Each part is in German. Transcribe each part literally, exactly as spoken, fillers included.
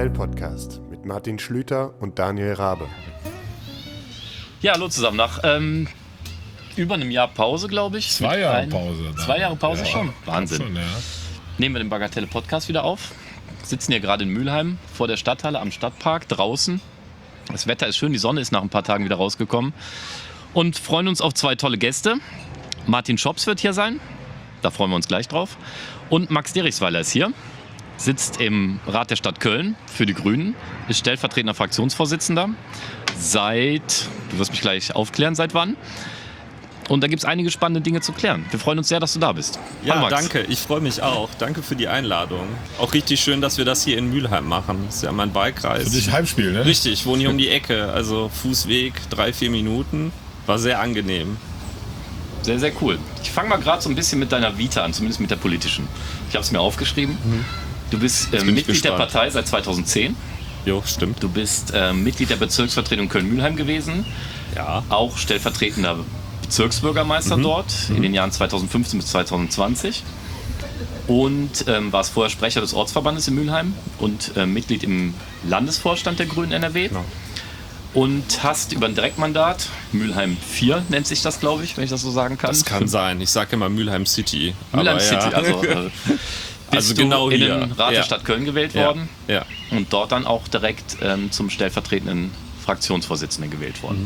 Bagatell-Podcast mit Martin Schlüter und Daniel Rabe. Ja, hallo zusammen. Nach ähm, über einem Jahr Pause, glaube ich. Zwei Jahre ein, Pause. Zwei Jahre Pause ja, schon? Wahnsinn. Schon, ja. Nehmen wir den Bagatelle-Podcast wieder auf. Sitzen hier gerade in Mülheim vor der Stadthalle am Stadtpark draußen. Das Wetter ist schön, die Sonne ist nach ein paar Tagen wieder rausgekommen. Und freuen uns auf zwei tolle Gäste. Martin Schops wird hier sein. Da freuen wir uns gleich drauf. Und Max Derichsweiler ist hier. Sitzt im Rat der Stadt Köln für die Grünen. Ist stellvertretender Fraktionsvorsitzender. Seit, du wirst mich gleich aufklären, seit wann? Und da gibt es einige spannende Dinge zu klären. Wir freuen uns sehr, dass du da bist. Ja, Hallo, Max. danke. Ich freue mich auch. Danke für die Einladung. Auch richtig schön, dass wir das hier in Mülheim machen. Das ist ja mein Wahlkreis. Für dich Heimspiel, ne? Richtig, ich wohne hier um die Ecke. Also Fußweg, drei, vier Minuten. War sehr angenehm. Sehr, sehr cool. Ich fange mal gerade so ein bisschen mit deiner Vita an, zumindest mit der politischen. Ich habe es mir aufgeschrieben. Mhm. Du bist äh, Mitglied der Partei seit zweitausendzehn. Jo, stimmt. Du bist äh, Mitglied der Bezirksvertretung Köln-Mülheim gewesen. Ja. Auch stellvertretender Bezirksbürgermeister mhm. dort mhm. in den Jahren zweitausendfünfzehn bis zweitausendzwanzig. Und ähm, warst vorher Sprecher des Ortsverbandes in Mülheim und äh, Mitglied im Landesvorstand der Grünen N R W. Genau. Und hast über ein Direktmandat, Mülheim vier nennt sich das, glaube ich, wenn ich das so sagen kann. Das kann sein. Ich sage immer Mülheim City. Mülheim City, ja. also... Äh, Also genau in hier. den Rat der ja. Stadt Köln gewählt ja. worden ja. und dort dann auch direkt ähm, zum stellvertretenden Fraktionsvorsitzenden gewählt worden. Mhm.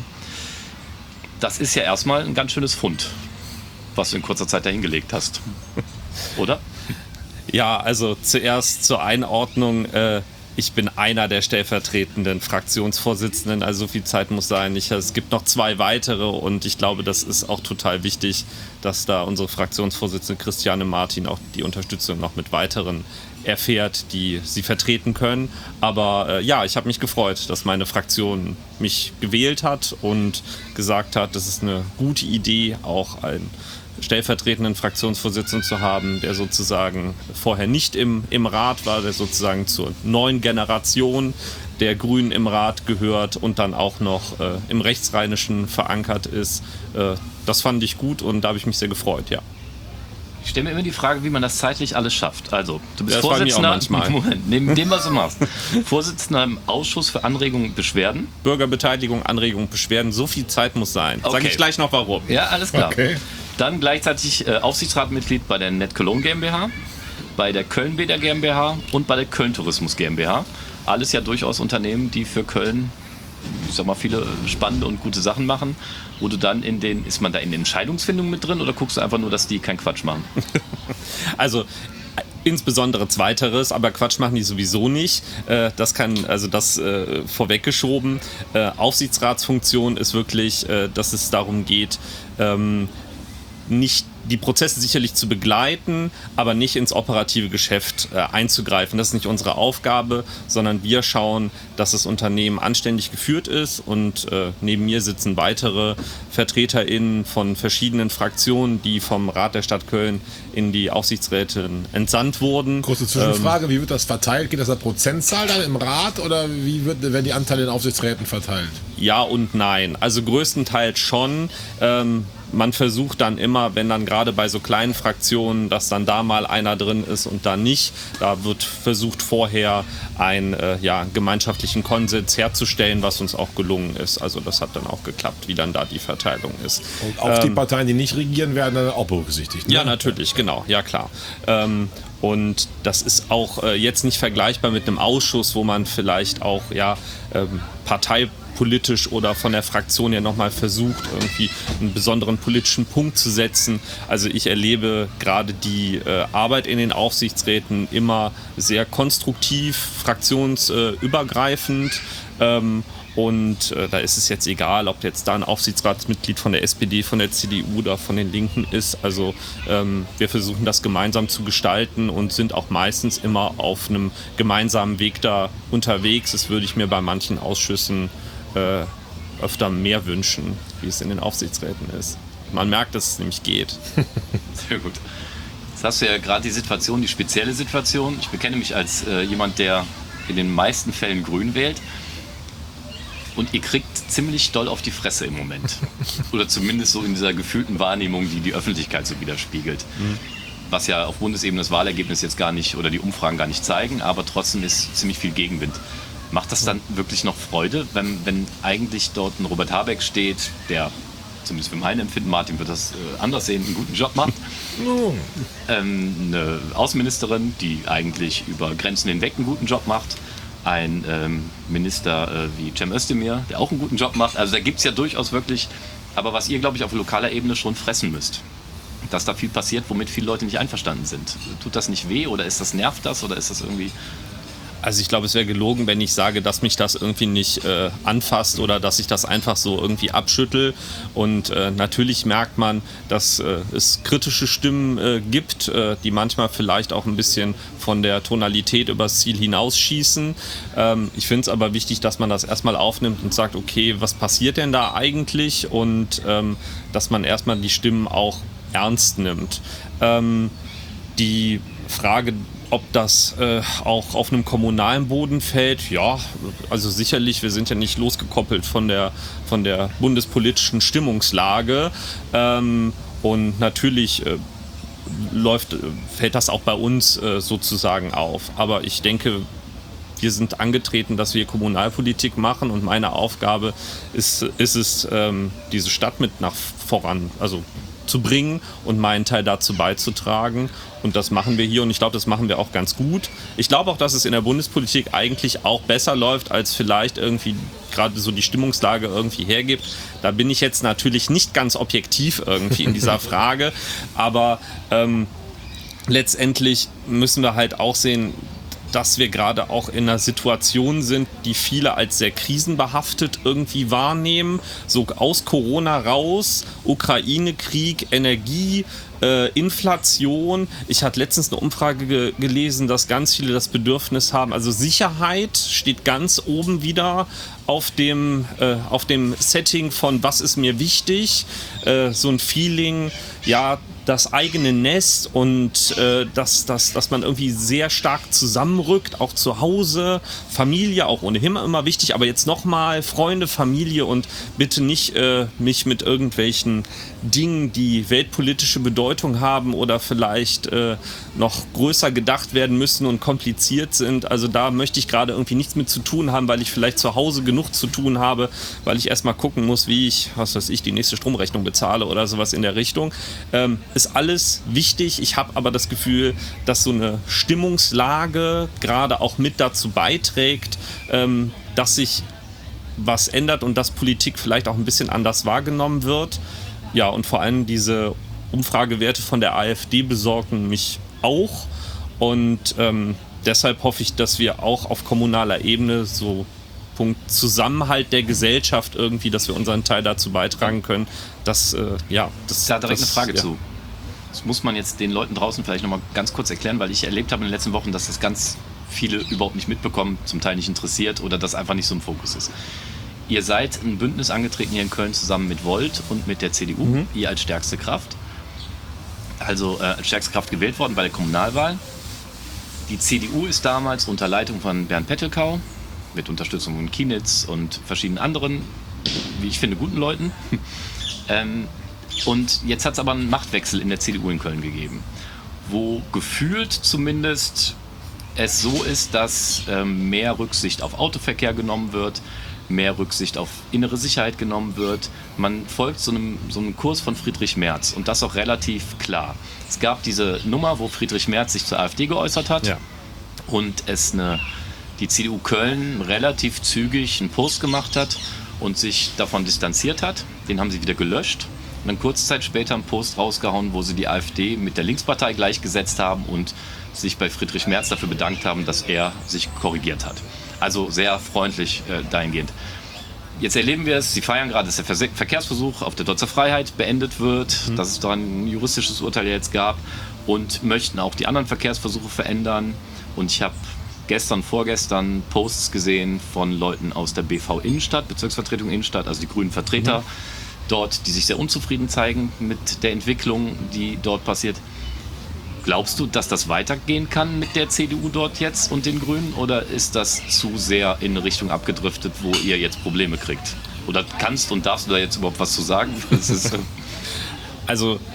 Das ist ja erstmal ein ganz schönes Fund, was du in kurzer Zeit dahingelegt hast, oder? Ja, also zuerst zur Einordnung. Äh, Ich bin einer der stellvertretenden Fraktionsvorsitzenden, also so viel Zeit muss sein. Ich, es gibt noch zwei weitere und ich glaube, das ist auch total wichtig, dass da unsere Fraktionsvorsitzende Christiane Martin auch die Unterstützung noch mit weiteren erfährt, die sie vertreten können. Aber äh, ja, ich habe mich gefreut, dass meine Fraktion mich gewählt hat und gesagt hat, das ist eine gute Idee, auch ein stellvertretenden Fraktionsvorsitzenden zu haben, der sozusagen vorher nicht im, im Rat war, der sozusagen zur neuen Generation der Grünen im Rat gehört und dann auch noch äh, im Rechtsrheinischen verankert ist. Äh, das fand ich gut und da habe ich mich sehr gefreut, ja. Ich stelle mir immer die Frage, wie man das zeitlich alles schafft. Also, du bist das Vorsitzender, Moment, neben dem, was du machst, Vorsitzender im Ausschuss für Anregungen und Beschwerden. Bürgerbeteiligung, Anregungen, Beschwerden, so viel Zeit muss sein. Okay. Sage ich gleich noch warum. Ja, alles klar. Okay. Dann gleichzeitig äh, Aufsichtsratmitglied bei der Net Cologne GmbH, bei der Köln Bäder GmbH und bei der Köln Tourismus GmbH. Alles ja durchaus Unternehmen, die für Köln, ich sag mal, viele spannende und gute Sachen machen. Wo du dann in den, ist man da in den Entscheidungsfindungen mit drin oder guckst du einfach nur, dass die keinen Quatsch machen? Also insbesondere Zweiteres, aber Quatsch machen die sowieso nicht. Das kann, also das vorweggeschoben. Aufsichtsratsfunktion ist wirklich, dass es darum geht, nicht die Prozesse sicherlich zu begleiten, aber nicht ins operative Geschäft äh, einzugreifen. Das ist nicht unsere Aufgabe, sondern wir schauen, dass das Unternehmen anständig geführt ist und äh, neben mir sitzen weitere VertreterInnen von verschiedenen Fraktionen, die vom Rat der Stadt Köln in die Aufsichtsräte entsandt wurden. Große Zwischenfrage, ähm, wie wird das verteilt? Geht das nach Prozentzahl dann im Rat oder wie wird, werden die Anteile in Aufsichtsräten verteilt? Ja und nein. Also größtenteils schon. Ähm, Man versucht dann immer, wenn dann gerade bei so kleinen Fraktionen, dass dann da mal einer drin ist und da nicht, da wird versucht vorher einen äh, ja, gemeinschaftlichen Konsens herzustellen, was uns auch gelungen ist. Also das hat dann auch geklappt, wie dann da die Verteilung ist. Und auch ähm, die Parteien, die nicht regieren, werden dann auch berücksichtigt. Ne? Ja, natürlich, genau, ja klar. Ähm, Und das ist auch äh, jetzt nicht vergleichbar mit einem Ausschuss, wo man vielleicht auch ja, ähm, parteipolitisch oder von der Fraktion ja nochmal versucht, irgendwie einen besonderen politischen Punkt zu setzen. Also ich erlebe gerade die äh, Arbeit in den Aufsichtsräten immer sehr konstruktiv, fraktionsübergreifend. Ähm, Und äh, da ist es jetzt egal, ob jetzt da ein Aufsichtsratsmitglied von der S P D, von der C D U oder von den Linken ist. Also ähm, wir versuchen das gemeinsam zu gestalten und sind auch meistens immer auf einem gemeinsamen Weg da unterwegs. Das würde ich mir bei manchen Ausschüssen äh, öfter mehr wünschen, wie es in den Aufsichtsräten ist. Man merkt, dass es nämlich geht. Sehr gut. Jetzt hast du ja gerade die Situation, die spezielle Situation. Ich bekenne mich als äh, jemand, der in den meisten Fällen grün wählt. Und ihr kriegt ziemlich doll auf die Fresse im Moment. Oder zumindest so in dieser gefühlten Wahrnehmung, die die Öffentlichkeit so widerspiegelt. Mhm. was ja auf Bundesebene das Wahlergebnis jetzt gar nicht oder die Umfragen gar nicht zeigen, aber trotzdem ist ziemlich viel Gegenwind. Macht das dann wirklich noch Freude, wenn, wenn eigentlich dort ein Robert Habeck steht, der, zumindest für mein Empfinden, Martin wird das äh, anders sehen, einen guten Job macht. ähm, eine Außenministerin, die eigentlich über Grenzen hinweg einen guten Job macht. Ein ähm, Minister äh, wie Cem Özdemir, der auch einen guten Job macht. Also da gibt es ja durchaus wirklich, aber was ihr, glaube ich, auf lokaler Ebene schon fressen müsst. Dass da viel passiert, womit viele Leute nicht einverstanden sind. Tut das nicht weh oder ist das, nervt das oder ist das irgendwie... Also ich glaube, es wäre gelogen, wenn ich sage, dass mich das irgendwie nicht äh, anfasst oder dass ich das einfach so irgendwie abschüttel. Und äh, natürlich merkt man, dass äh, es kritische Stimmen äh, gibt, äh, die manchmal vielleicht auch ein bisschen von der Tonalität übers Ziel hinausschießen. Ähm, ich finde es aber wichtig, dass man das erstmal aufnimmt und sagt, okay, was passiert denn da eigentlich? Und ähm, dass man erstmal die Stimmen auch ernst nimmt. Ähm, die Frage, ob das äh, auch auf einem kommunalen Boden fällt, ja, also sicherlich, wir sind ja nicht losgekoppelt von der, von der bundespolitischen Stimmungslage ähm, und natürlich äh, läuft, fällt das auch bei uns äh, sozusagen auf, aber ich denke, wir sind angetreten, dass wir Kommunalpolitik machen und meine Aufgabe ist, ist es, ähm, diese Stadt mit nach voran, also zu bringen und meinen Teil dazu beizutragen. Und das machen wir hier und ich glaube, das machen wir auch ganz gut. Ich glaube auch, dass es in der Bundespolitik eigentlich auch besser läuft, als vielleicht irgendwie gerade so die Stimmungslage irgendwie hergibt. Da bin ich jetzt natürlich nicht ganz objektiv irgendwie in dieser Frage, aber ähm, letztendlich müssen wir halt auch sehen, dass wir gerade auch in einer Situation sind, die viele als sehr krisenbehaftet irgendwie wahrnehmen. So aus Corona raus, Ukraine-Krieg, Energie, äh, Inflation. Ich hatte letztens eine Umfrage ge- gelesen, dass ganz viele das Bedürfnis haben. Also Sicherheit steht ganz oben wieder auf dem, äh, auf dem Setting von was ist mir wichtig. Äh, so ein Feeling, ja, das eigene Nest und äh, dass, dass, dass man irgendwie sehr stark zusammenrückt, auch zu Hause, Familie, auch ohnehin immer wichtig, aber jetzt nochmal Freunde, Familie und bitte nicht äh, mich mit irgendwelchen Dingen, die weltpolitische Bedeutung haben oder vielleicht äh, noch größer gedacht werden müssen und kompliziert sind. Also da möchte ich gerade irgendwie nichts mit zu tun haben, weil ich vielleicht zu Hause genug zu tun habe, weil ich erstmal gucken muss, wie ich, was weiß ich, die nächste Stromrechnung bezahle oder sowas in der Richtung. Ähm, ist alles wichtig. Ich habe aber das Gefühl, dass so eine Stimmungslage gerade auch mit dazu beiträgt, ähm, dass sich was ändert und dass Politik vielleicht auch ein bisschen anders wahrgenommen wird. Ja, und vor allem diese Umfragewerte von der AfD besorgen mich auch. Und ähm, deshalb hoffe ich, dass wir auch auf kommunaler Ebene so Punkt Zusammenhalt der Gesellschaft irgendwie, dass wir unseren Teil dazu beitragen können, dass, äh, ja... Das, da direkt das, eine Frage ja. zu. Das muss man jetzt den Leuten draußen vielleicht nochmal ganz kurz erklären, weil ich erlebt habe in den letzten Wochen, dass das ganz viele überhaupt nicht mitbekommen, zum Teil nicht interessiert oder das einfach nicht so im Fokus ist. Ihr seid ein Bündnis angetreten hier in Köln zusammen mit Volt und mit der C D U, mhm. ihr als stärkste Kraft. Also äh, als stärkste Kraft gewählt worden bei der Kommunalwahl. Die C D U ist damals unter Leitung von Bernd Pettelkau, mit Unterstützung von Kienitz und verschiedenen anderen, wie ich finde, guten Leuten. ähm, und jetzt hat es aber einen Machtwechsel in der C D U in Köln gegeben, wo gefühlt zumindest es so ist, dass ähm, mehr Rücksicht auf Autoverkehr genommen wird, mehr Rücksicht auf innere Sicherheit genommen wird. Man folgt so einem, so einem Kurs von Friedrich Merz und das auch relativ klar. Es gab diese Nummer, wo Friedrich Merz sich zur AfD geäußert hat ja. und es eine, die C D U Köln relativ zügig einen Post gemacht hat und sich davon distanziert hat. Den haben sie wieder gelöscht und dann kurze Zeit später einen Post rausgehauen, wo sie die AfD mit der Linkspartei gleichgesetzt haben und sich bei Friedrich Merz dafür bedankt haben, dass er sich korrigiert hat. Also sehr freundlich äh, dahingehend. Jetzt erleben wir es, Sie feiern gerade, dass der Ver- Verkehrsversuch auf der Deutzer Freiheit beendet wird, mhm. dass es da ein juristisches Urteil jetzt gab und möchten auch die anderen Verkehrsversuche verändern. Und ich habe gestern, vorgestern Posts gesehen von Leuten aus der B V Innenstadt, Bezirksvertretung Innenstadt, also die grünen Vertreter mhm. dort, die sich sehr unzufrieden zeigen mit der Entwicklung, die dort passiert. Glaubst du, dass das weitergehen kann mit der C D U dort jetzt und den Grünen? Oder ist das zu sehr in eine Richtung abgedriftet, wo ihr jetzt Probleme kriegt? Oder kannst und darfst du da jetzt überhaupt was zu sagen? Das ist, äh also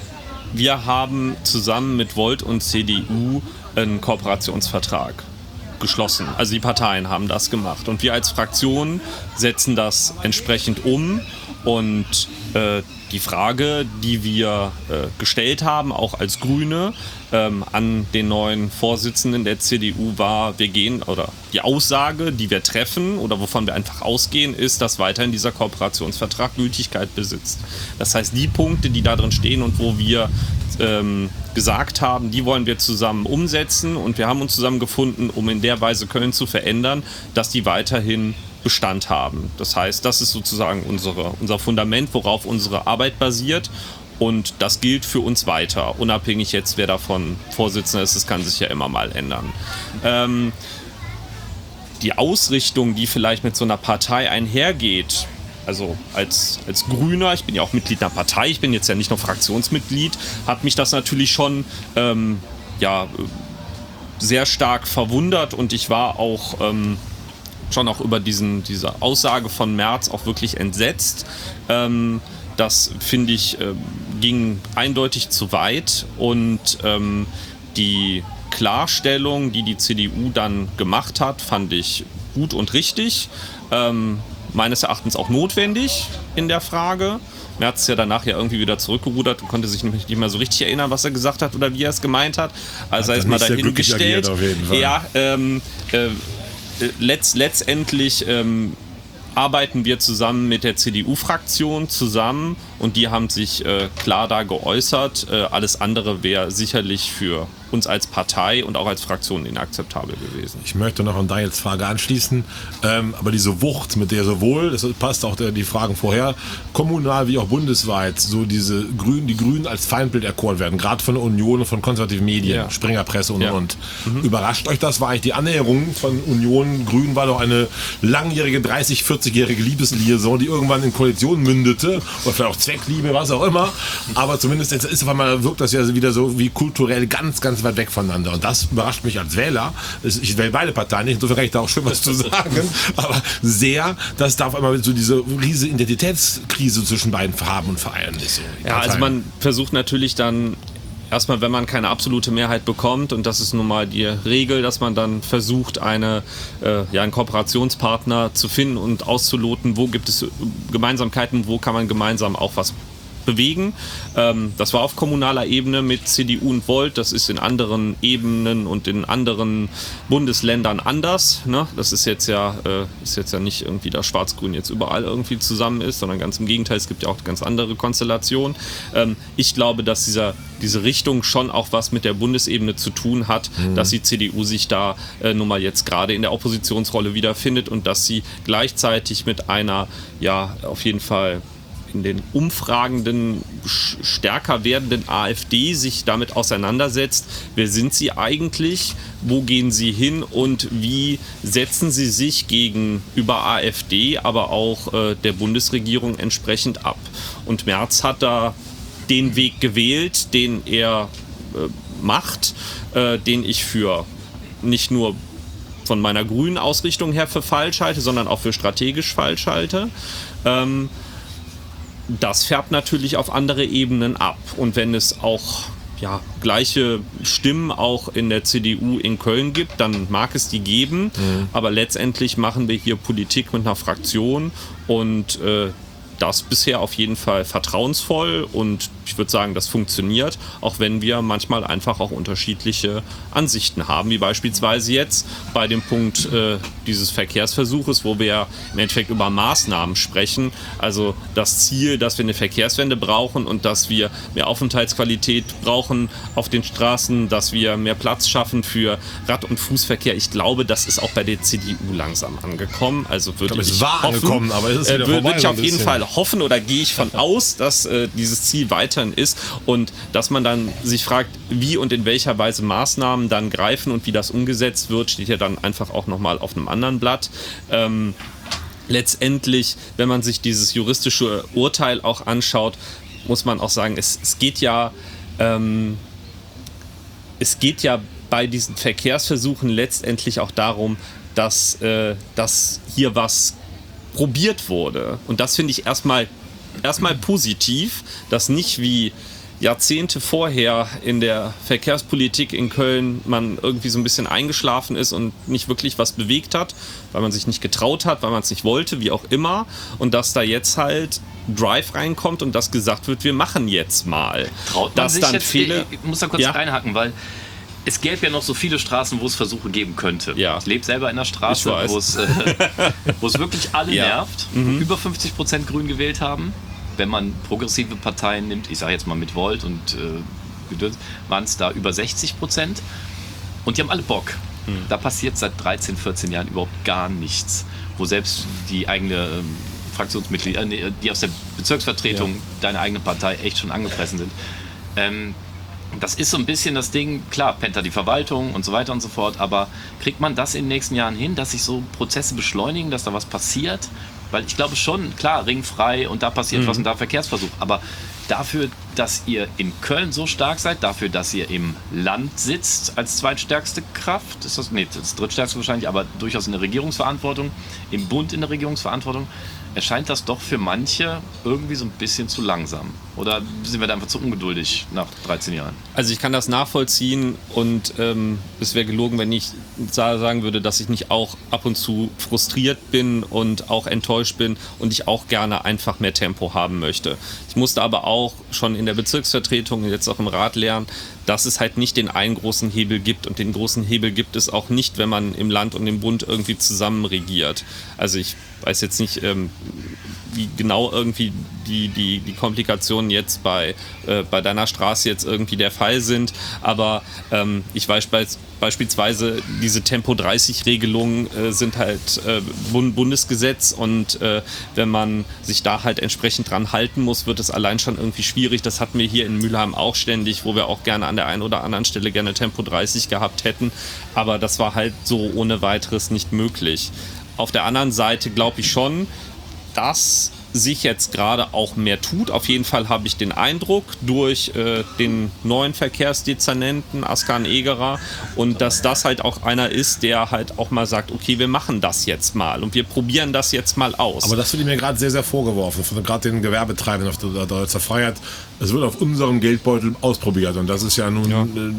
wir haben zusammen mit Volt und C D U einen Kooperationsvertrag geschlossen. Also die Parteien haben das gemacht. Und wir als Fraktion setzen das entsprechend um. Und äh, die Frage, die wir äh, gestellt haben, auch als Grüne, ähm, an den neuen Vorsitzenden der C D U war, wir gehen, oder die Aussage, die wir treffen oder wovon wir einfach ausgehen, ist, dass weiterhin dieser Kooperationsvertrag Gültigkeit besitzt. Das heißt, die Punkte, die da drin stehen und wo wir ähm, gesagt haben, die wollen wir zusammen umsetzen, und wir haben uns zusammengefunden, um in der Weise Köln zu verändern, dass die weiterhin Bestand haben. Das heißt, das ist sozusagen unsere, unser Fundament, worauf unsere Arbeit basiert, und das gilt für uns weiter, unabhängig jetzt, wer davon Vorsitzender ist. Das kann sich ja immer mal ändern. Ähm, die Ausrichtung, die vielleicht mit so einer Partei einhergeht, also als, als Grüner, ich bin ja auch Mitglied einer Partei, ich bin jetzt ja nicht nur Fraktionsmitglied, hat mich das natürlich schon ähm, ja, sehr stark verwundert, und ich war auch ähm, schon auch über diesen, diese Aussage von Merz auch wirklich entsetzt. Ähm, das, finde ich, äh, ging eindeutig zu weit, und ähm, die Klarstellung, die die C D U dann gemacht hat, fand ich gut und richtig. Ähm, meines Erachtens auch notwendig in der Frage. Merz ist ja danach ja irgendwie wieder zurückgerudert und konnte sich nicht mehr so richtig erinnern, was er gesagt hat oder wie er es gemeint hat. Also er ist mal dahingestellt. Ja, ähm, äh, letzt, letztendlich ähm, arbeiten wir zusammen mit der C D U-Fraktion zusammen, und die haben sich äh, klar da geäußert. Äh, alles andere wäre sicherlich für uns als Partei und auch als Fraktion inakzeptabel gewesen. Ich möchte noch an Daniels Frage anschließen, ähm, aber diese Wucht, mit der sowohl, das passt auch der, die Fragen vorher, kommunal wie auch bundesweit, so diese Grünen, die Grünen als Feindbild erkoren werden, gerade von der Union und von konservativen Medien, ja. Springerpresse und ja. und. Mhm. Überrascht euch das? War eigentlich die Annäherung von Union, Grünen war doch eine langjährige, dreißig, vierzigjährige Liebesliaison, die irgendwann in Koalition mündete, oder vielleicht auch Zweckliebe, was auch immer, aber zumindest jetzt ist auf einmal, wirkt das ja wieder so wie kulturell ganz, ganz weit weg voneinander, und das überrascht mich als Wähler. Ich wähle beide Parteien nicht, insofern kann ich da auch schön was zu sagen, aber sehr, dass da auf einmal so diese riesige Identitätskrise zwischen beiden Farben und Vereinen ist. So ja, also man versucht natürlich dann erstmal, wenn man keine absolute Mehrheit bekommt, und das ist nun mal die Regel, dass man dann versucht, eine, äh, ja, einen Kooperationspartner zu finden und auszuloten, wo gibt es Gemeinsamkeiten, wo kann man gemeinsam auch was bewegen. Ähm, das war auf kommunaler Ebene mit C D U und Volt, das ist in anderen Ebenen und in anderen Bundesländern anders. Ne? Das ist jetzt ja äh, ist jetzt ja nicht irgendwie, dass Schwarz-Grün jetzt überall irgendwie zusammen ist, sondern ganz im Gegenteil, es gibt ja auch ganz andere Konstellationen. Ähm, ich glaube, dass dieser, diese Richtung schon auch was mit der Bundesebene zu tun hat, mhm. dass die C D U sich da äh, nun mal jetzt gerade in der Oppositionsrolle wiederfindet, und dass sie gleichzeitig mit einer, ja, auf jeden Fall in den umfragenden, stärker werdenden AfD sich damit auseinandersetzt. Wer sind sie eigentlich? Wo gehen sie hin? Und wie setzen sie sich gegenüber AfD, aber auch äh, der Bundesregierung entsprechend ab? Und Merz hat da den Weg gewählt, den er äh, macht, äh, den ich für nicht nur von meiner grünen Ausrichtung her für falsch halte, sondern auch für strategisch falsch halte. Ähm, Das färbt natürlich auf andere Ebenen ab. Und wenn es auch ja, gleiche Stimmen auch in der C D U in Köln gibt, dann mag es die geben. Mhm. Aber letztendlich machen wir hier Politik mit einer Fraktion, und äh, das bisher auf jeden Fall vertrauensvoll, und ich würde sagen, das funktioniert, auch wenn wir manchmal einfach auch unterschiedliche Ansichten haben, wie beispielsweise jetzt bei dem Punkt äh, dieses Verkehrsversuches, wo wir im Endeffekt über Maßnahmen sprechen, also das Ziel, dass wir eine Verkehrswende brauchen und dass wir mehr Aufenthaltsqualität brauchen auf den Straßen, dass wir mehr Platz schaffen für Rad- und Fußverkehr. Ich glaube, das ist auch bei der C D U langsam angekommen. Also würde ich, ich es war hoffen, angekommen, aber es ist wieder äh, würde vorbei, ich so auf jeden bisschen. Fall hoffen, oder gehe ich von aus, dass äh, dieses Ziel weiterhin ist, und dass man dann sich fragt, wie und in welcher Weise Maßnahmen dann greifen und wie das umgesetzt wird, steht ja dann einfach auch nochmal auf einem anderen Blatt. Ähm, letztendlich, wenn man sich dieses juristische Urteil auch anschaut, muss man auch sagen, es, es geht ja ähm, es geht ja bei diesen Verkehrsversuchen letztendlich auch darum, dass, äh, dass hier was probiert wurde. Und das finde ich erstmal erstmal positiv, dass nicht wie Jahrzehnte vorher in der Verkehrspolitik in Köln man irgendwie so ein bisschen eingeschlafen ist und nicht wirklich was bewegt hat, weil man sich nicht getraut hat, weil man es nicht wollte, wie auch immer. Und dass da jetzt halt Drive reinkommt und dass gesagt wird, wir machen jetzt mal. Traut man dass sich dann jetzt, viele, ich muss da kurz ja, reinhacken, weil es gäbe ja noch so viele Straßen, wo es Versuche geben könnte. Ja. Ich lebe selber in einer Straße, Ich weiß. wo es, äh, wo es wirklich alle Ja. nervt, wo über fünfzig Prozent Grün gewählt haben. Wenn man progressive Parteien nimmt, ich sage jetzt mal mit Volt und äh, waren es da über sechzig Prozent. Und die haben alle Bock. Mhm. Da passiert seit dreizehn, vierzehn Jahren überhaupt gar nichts. Wo selbst die eigene ähm, Fraktionsmitglieder, äh, die aus der Bezirksvertretung, ja. deine eigene Partei, echt schon angefressen sind. Ähm, Das ist so ein bisschen das Ding, klar, Penta die Verwaltung und so weiter und so fort, aber kriegt man das in den nächsten Jahren hin, dass sich so Prozesse beschleunigen, dass da was passiert? Weil ich glaube schon, klar, ringfrei und da passiert mhm. was und da Verkehrsversuch, aber dafür, dass ihr in Köln so stark seid, dafür, dass ihr im Land sitzt als zweitstärkste Kraft, ist das, nee, das drittstärkste wahrscheinlich, aber durchaus in der Regierungsverantwortung, im Bund in der Regierungsverantwortung, erscheint das doch für manche irgendwie so ein bisschen zu langsam. Oder sind wir da einfach zu ungeduldig nach dreizehn Jahren? Also ich kann das nachvollziehen und ähm, es wäre gelogen, wenn ich sagen würde, dass ich nicht auch ab und zu frustriert bin und auch enttäuscht bin und ich auch gerne einfach mehr Tempo haben möchte. Ich musste aber auch schon in der Bezirksvertretung und jetzt auch im Rat lernen, dass es halt nicht den einen großen Hebel gibt und den großen Hebel gibt es auch nicht, wenn man im Land und im Bund irgendwie zusammen regiert. Also ich weiß jetzt nicht, ähm, wie genau irgendwie die, die, die Komplikationen jetzt bei, äh, bei deiner Straße jetzt irgendwie der Fall sind, aber ähm, ich weiß beisp- beispielsweise, diese Tempo dreißig Regelungen äh, sind halt äh, Bund- Bundesgesetz und äh, wenn man sich da halt entsprechend dran halten muss, wird es allein schon irgendwie schwierig. Das hatten wir hier in Mülheim auch ständig, wo wir auch gerne an der einen oder anderen Stelle gerne Tempo dreißig gehabt hätten, aber das war halt so ohne weiteres nicht möglich. Auf der anderen Seite glaube ich schon, dass sich jetzt gerade auch mehr tut. Auf jeden Fall habe ich den Eindruck durch äh, den neuen Verkehrsdezernenten Askan Egerer und dass das halt auch einer ist, der halt auch mal sagt, okay, wir machen das jetzt mal und wir probieren das jetzt mal aus. Aber das wird mir gerade sehr, sehr vorgeworfen, von gerade den Gewerbetreibenden auf der Deutzer Freiheit. Es wird auf unserem Geldbeutel ausprobiert und das ist ja nun ja. Äh,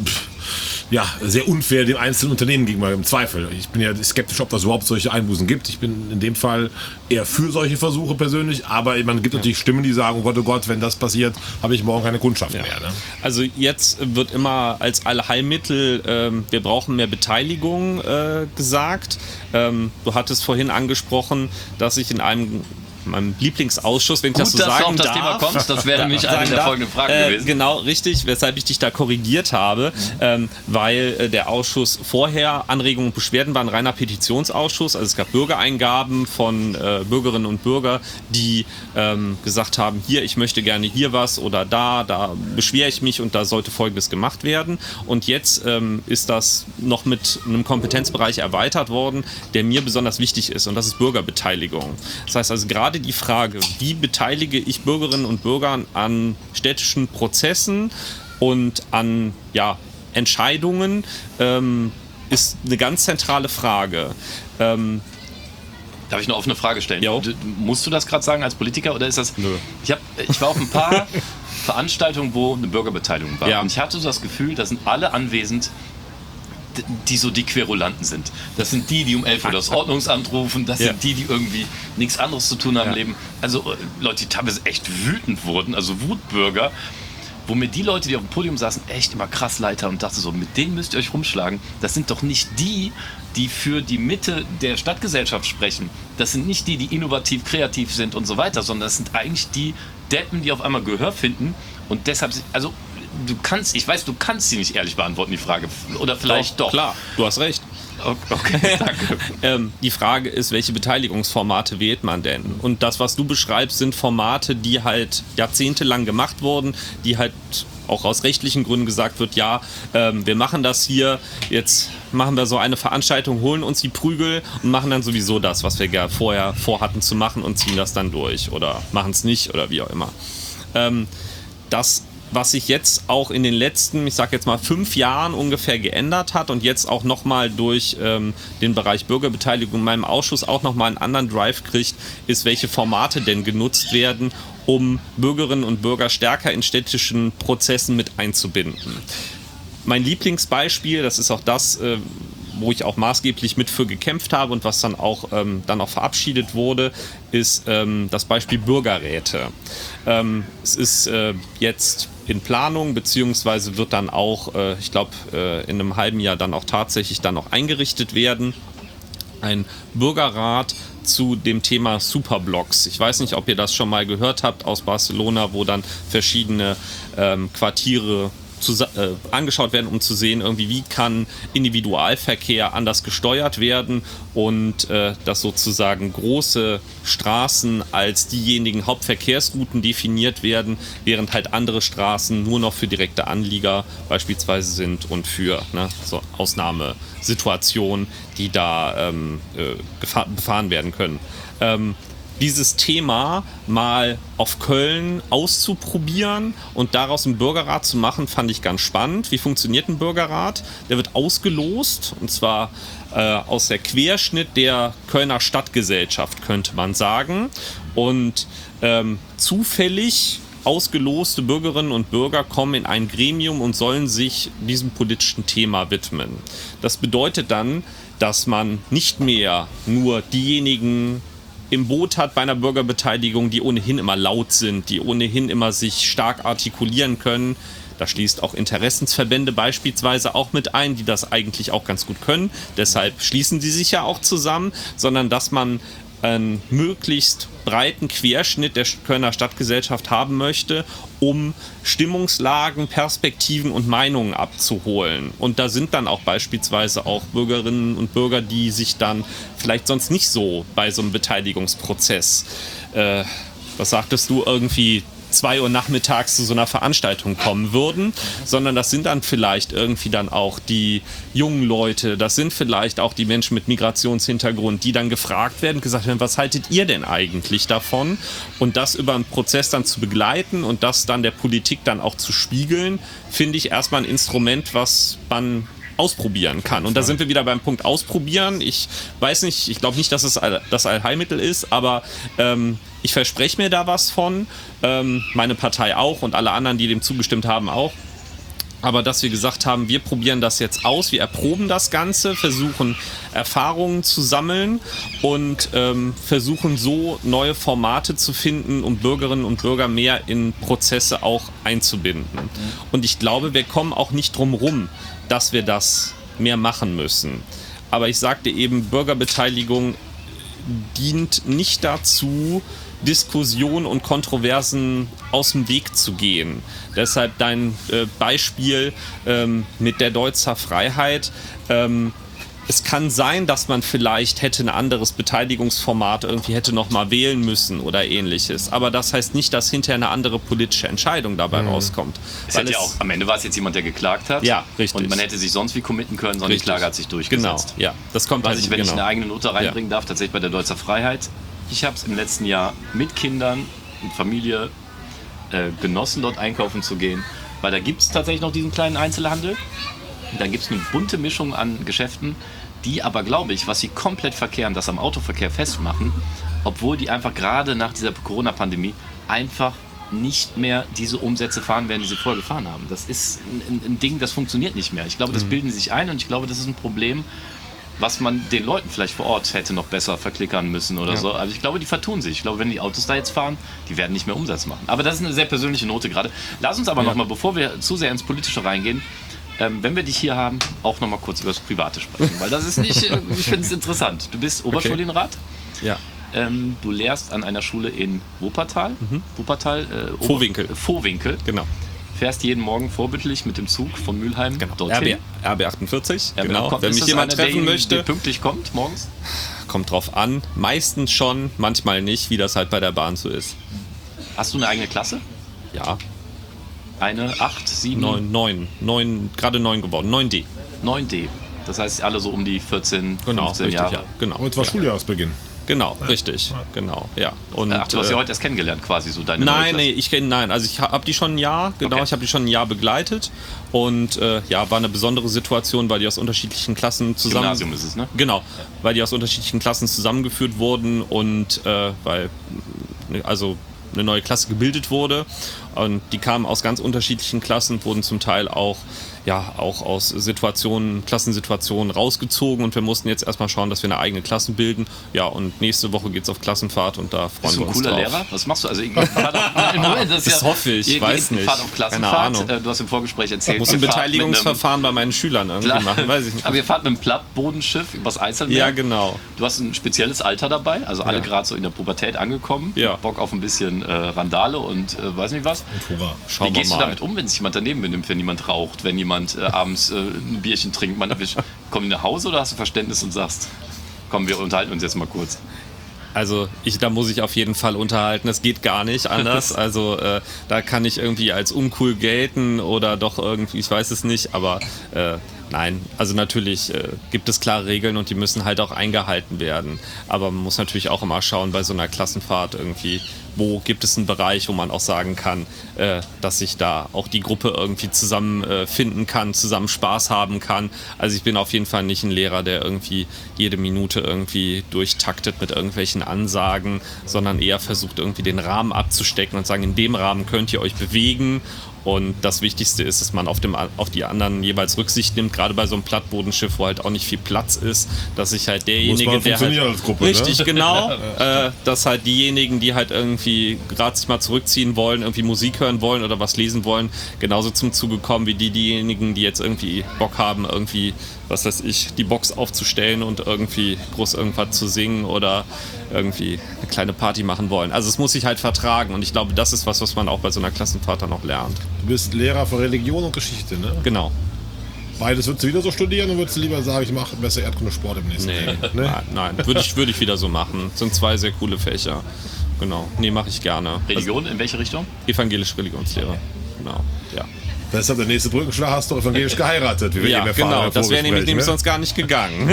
ja, sehr unfair dem einzelnen Unternehmen gegenüber, im Zweifel. Ich bin ja skeptisch, ob das überhaupt solche Einbußen gibt. Ich bin in dem Fall eher für solche Versuche persönlich, aber man gibt ja. natürlich Stimmen, die sagen, oh Gott, oh Gott, wenn das passiert, habe ich morgen keine Kundschaft ja. mehr. Ne? Also jetzt wird immer als Allheilmittel, ähm, wir brauchen mehr Beteiligung äh, gesagt. Ähm, du hattest vorhin angesprochen, dass ich in einem meinem Lieblingsausschuss, wenn ich Gut, das so dass sagen du auf das darf. Thema kommst, das wäre nämlich eine der folgenden Fragen äh, gewesen. Genau, richtig, weshalb ich dich da korrigiert habe, mhm. ähm, weil äh, der Ausschuss vorher Anregungen und Beschwerden war ein reiner Petitionsausschuss, also es gab Bürgereingaben von äh, Bürgerinnen und Bürgern, die ähm, gesagt haben, hier, ich möchte gerne hier was oder da, da beschwere ich mich und da sollte Folgendes gemacht werden und jetzt ähm, ist das noch mit einem Kompetenzbereich erweitert worden, der mir besonders wichtig ist und das ist Bürgerbeteiligung. Das heißt also gerade die Frage, wie beteilige ich Bürgerinnen und Bürger an städtischen Prozessen und an ja, Entscheidungen, ähm, ist eine ganz zentrale Frage. Ähm, Darf ich eine offene Frage stellen? Jo. Du, musst du das gerade sagen als Politiker oder ist das... Nö. Ich, hab, ich war auf ein paar Veranstaltungen, wo eine Bürgerbeteiligung war Ja. und ich hatte so das Gefühl, da sind alle anwesend, die so die Querulanten sind. Das sind die, die um elf Uhr das Ordnungsamt rufen. Das Ja. sind die, die irgendwie nichts anderes zu tun haben Ja. im Leben. Also Leute, die teilweise echt wütend wurden, also Wutbürger, wo mir die Leute, die auf dem Podium saßen, echt immer krass leid haben und dachte so, mit denen müsst ihr euch rumschlagen. Das sind doch nicht die, die für die Mitte der Stadtgesellschaft sprechen. Das sind nicht die, die innovativ, kreativ sind und so weiter, sondern das sind eigentlich die Deppen, die auf einmal Gehör finden und deshalb, also du kannst, ich weiß, du kannst sie nicht ehrlich beantworten, die Frage. Oder vielleicht doch. doch. Klar, du hast recht. Okay, danke. ähm, die Frage ist, welche Beteiligungsformate wählt man denn? Und das, was du beschreibst, sind Formate, die halt jahrzehntelang gemacht wurden, die halt auch aus rechtlichen Gründen gesagt wird, ja, ähm, wir machen das hier, jetzt machen wir so eine Veranstaltung, holen uns die Prügel und machen dann sowieso das, was wir ja vorher vorhatten zu machen und ziehen das dann durch oder machen es nicht oder wie auch immer. Ähm, das was sich jetzt auch in den letzten, ich sag jetzt mal fünf Jahren ungefähr geändert hat und jetzt auch nochmal durch ähm, den Bereich Bürgerbeteiligung in meinem Ausschuss auch nochmal einen anderen Drive kriegt, ist, welche Formate denn genutzt werden, um Bürgerinnen und Bürger stärker in städtischen Prozessen mit einzubinden. Mein Lieblingsbeispiel, das ist auch das, äh, wo ich auch maßgeblich mit für gekämpft habe und was dann auch, ähm, dann auch verabschiedet wurde, ist ähm, das Beispiel Bürgerräte. Ähm, es ist äh, jetzt in Planung, beziehungsweise wird dann auch, äh, ich glaube, äh, in einem halben Jahr dann auch tatsächlich dann auch eingerichtet werden. Ein Bürgerrat zu dem Thema Superblocks. Ich weiß nicht, ob ihr das schon mal gehört habt aus Barcelona, wo dann verschiedene ähm, Quartiere Zu, äh, angeschaut werden, um zu sehen, irgendwie, wie kann Individualverkehr anders gesteuert werden und äh, dass sozusagen große Straßen als diejenigen Hauptverkehrsrouten definiert werden, während halt andere Straßen nur noch für direkte Anlieger beispielsweise sind und für ne, so Ausnahmesituationen, die da ähm, äh, gefahr- befahren werden können. Ähm, dieses Thema mal auf Köln auszuprobieren und daraus einen Bürgerrat zu machen, fand ich ganz spannend. Wie funktioniert ein Bürgerrat? Der wird ausgelost, und zwar äh, aus der Querschnitt der Kölner Stadtgesellschaft, könnte man sagen. Und ähm, zufällig ausgeloste Bürgerinnen und Bürger kommen in ein Gremium und sollen sich diesem politischen Thema widmen. Das bedeutet dann, dass man nicht mehr nur diejenigen im Boot hat bei einer Bürgerbeteiligung, die ohnehin immer laut sind, die ohnehin immer sich stark artikulieren können. Da schließt auch Interessensverbände beispielsweise auch mit ein, die das eigentlich auch ganz gut können. Deshalb schließen sie sich ja auch zusammen, sondern dass man einen möglichst breiten Querschnitt der Kölner Stadtgesellschaft haben möchte, um Stimmungslagen, Perspektiven und Meinungen abzuholen. Und da sind dann auch beispielsweise auch Bürgerinnen und Bürger, die sich dann vielleicht sonst nicht so bei so einem Beteiligungsprozess, äh, was sagtest du, irgendwie zwei Uhr nachmittags zu so einer Veranstaltung kommen würden, sondern das sind dann vielleicht irgendwie dann auch die jungen Leute, das sind vielleicht auch die Menschen mit Migrationshintergrund, die dann gefragt werden, gesagt werden, was haltet ihr denn eigentlich davon? Und das über einen Prozess dann zu begleiten und das dann der Politik dann auch zu spiegeln, finde ich erstmal ein Instrument, was man ausprobieren kann. Und da sind wir wieder beim Punkt ausprobieren. Ich weiß nicht, ich glaube nicht, dass es das Allheilmittel ist, aber ähm, ich verspreche mir da was von. Ähm, meine Partei auch und alle anderen, die dem zugestimmt haben, auch. Aber dass wir gesagt haben, wir probieren das jetzt aus, wir erproben das Ganze, versuchen Erfahrungen zu sammeln und ähm, versuchen so neue Formate zu finden, um Bürgerinnen und Bürger mehr in Prozesse auch einzubinden. Mhm. Und ich glaube, wir kommen auch nicht drum rum, dass wir das mehr machen müssen. Aber ich sagte eben, Bürgerbeteiligung dient nicht dazu, Diskussionen und Kontroversen aus dem Weg zu gehen. Deshalb dein äh, Beispiel ähm, mit der Deutzer Freiheit. Ähm, es kann sein, dass man vielleicht hätte ein anderes Beteiligungsformat irgendwie hätte noch mal wählen müssen oder ähnliches. Aber das heißt nicht, dass hinterher eine andere politische Entscheidung dabei mhm. rauskommt. Es hätte ja auch, am Ende war es jetzt jemand, der geklagt hat. Ja, richtig. Und man hätte sich sonst wie committen können, sondern richtig. Die Klage hat sich durchgesetzt. Genau, ja. Das kommt Was halt, ich, wenn genau. ich eine eigene Note reinbringen ja. darf, tatsächlich bei der Deutzer Freiheit. Ich habe es im letzten Jahr mit Kindern und Familie äh, genossen, dort einkaufen zu gehen, weil da gibt es tatsächlich noch diesen kleinen Einzelhandel. Da gibt es eine bunte Mischung an Geschäften, die aber, glaube ich, was sie komplett verkehren, das am Autoverkehr festmachen, obwohl die einfach gerade nach dieser Corona-Pandemie einfach nicht mehr diese Umsätze fahren werden, die sie vorher gefahren haben. Das ist ein, ein Ding, das funktioniert nicht mehr. Ich glaube, das mhm. bilden sie sich ein und ich glaube, das ist ein Problem, was man den Leuten vielleicht vor Ort hätte noch besser verklickern müssen oder ja. so. Also ich glaube, die vertun sich. Ich glaube, wenn die Autos da jetzt fahren, die werden nicht mehr Umsatz machen. Aber das ist eine sehr persönliche Note gerade. Lass uns aber ja. nochmal, bevor wir zu sehr ins Politische reingehen, ähm, wenn wir dich hier haben, auch nochmal kurz über das Private sprechen. Weil das ist nicht, äh, ich finde es interessant. Du bist Oberschulinrat. Okay. Ja. Ähm, du lehrst an einer Schule in Wuppertal. Mhm. Wuppertal. Äh, Vohwinkel. Ober- Vohwinkel. Genau. Fährst jeden Morgen vorbildlich mit dem Zug von Mülheim genau. dorthin. R B achtundvierzig, R B genau. Kommt, wenn mich jemand treffen der, möchte. Der pünktlich kommt morgens? Kommt drauf an. Meistens schon, manchmal nicht, wie das halt bei der Bahn so ist. Hast du eine eigene Klasse? Ja. Eine, acht, sieben? Neun, neun, neun, gerade neun geworden, neun D. neun D. Das heißt, alle so um die vierzehn, genau, fünfzehn richtig, Jahre. Ja, genau. Und zwar ja. Schuljahresbeginn. Genau, richtig, genau, ja. Und, Ach, du hast äh, ja heute erst kennengelernt quasi, so deine Nein, nee, ich kenne, nein, also ich habe die schon ein Jahr, genau, okay. ich habe die schon ein Jahr begleitet und äh, ja, war eine besondere Situation, weil die aus unterschiedlichen Klassen zusammen... Gymnasium ist es, ne? Genau, weil die aus unterschiedlichen Klassen zusammengeführt wurden und äh, weil, also eine neue Klasse gebildet wurde. Und die kamen aus ganz unterschiedlichen Klassen, wurden zum Teil auch, ja, auch aus Situationen, Klassensituationen rausgezogen und wir mussten jetzt erstmal schauen, dass wir eine eigene Klasse bilden. Ja, und nächste Woche geht's auf Klassenfahrt und da freuen wir uns Bist du ein cooler drauf. Lehrer? Was machst du? Also, Moment, das, Das ja, hoffe ich, ihr weiß geht nicht. Fahrt auf Keine Klassenfahrt. Ahnung. Äh, Du hast im Vorgespräch erzählt. Muss ein ihr fahrt mit Beteiligungsverfahren bei meinen Schülern irgendwie einem- machen, weiß ich nicht. Aber ihr fahrt mit einem Plattbodenschiff übers Eiselmeer. Ja, genau. Du hast ein spezielles Alter dabei, also alle Ja. gerade so in der Pubertät angekommen. Ja. Bock auf ein bisschen äh, Randale und äh, weiß nicht was. Hurra. Schauen Wie wir gehst du mal. damit um, wenn sich jemand daneben benimmt, wenn jemand raucht, wenn jemand äh, abends äh, ein Bierchen trinkt, man erwischt? Komm nach Hause oder hast du Verständnis und sagst, komm, wir unterhalten uns jetzt mal kurz? Also ich, da muss ich auf jeden Fall unterhalten. Es geht gar nicht anders. Also äh, da kann ich irgendwie als uncool gelten oder doch irgendwie, ich weiß es nicht. Aber äh, nein, also natürlich äh, gibt es klare Regeln und die müssen halt auch eingehalten werden. Aber man muss natürlich auch immer schauen bei so einer Klassenfahrt irgendwie, wo gibt es einen Bereich, wo man auch sagen kann, äh, dass sich da auch die Gruppe irgendwie zusammen äh, finden kann, zusammen Spaß haben kann. Also ich bin auf jeden Fall nicht ein Lehrer, der irgendwie jede Minute irgendwie durchtaktet mit irgendwelchen Ansagen, sondern eher versucht irgendwie den Rahmen abzustecken und sagen, in dem Rahmen könnt ihr euch bewegen. Und das Wichtigste ist, dass man auf, dem, auf die anderen jeweils Rücksicht nimmt, gerade bei so einem Plattbodenschiff, wo halt auch nicht viel Platz ist, dass sich halt derjenige, Muss man der halt, funktionieren als Gruppe, ne? richtig genau, äh, dass halt diejenigen, die halt irgendwie gerade sich mal zurückziehen wollen, irgendwie Musik hören wollen oder was lesen wollen, genauso zum Zuge kommen wie die, diejenigen, die jetzt irgendwie Bock haben, irgendwie, was weiß ich, die Box aufzustellen und irgendwie groß irgendwas zu singen oder irgendwie eine kleine Party machen wollen. Also es muss sich halt vertragen und ich glaube, das ist was, was man auch bei so einer Klassenfahrt dann auch lernt. Du bist Lehrer für Religion und Geschichte, ne? Genau. Beides würdest du wieder so studieren oder würdest du lieber sagen, ich mache besser Erdkunde Sport im nächsten Nee, Jahr? nein, nein. Würde ich, würde ich wieder so machen. Das sind zwei sehr coole Fächer. Genau. Nee, mache ich gerne. Religion, in welche Richtung? Evangelische Religionslehre. Genau, ja. Deshalb der nächste Brückenschlag, hast du evangelisch geheiratet, wie wir Ja, eben erfahren genau. im Das wäre nämlich, Vorgespräch, nämlich ne? sonst gar nicht gegangen.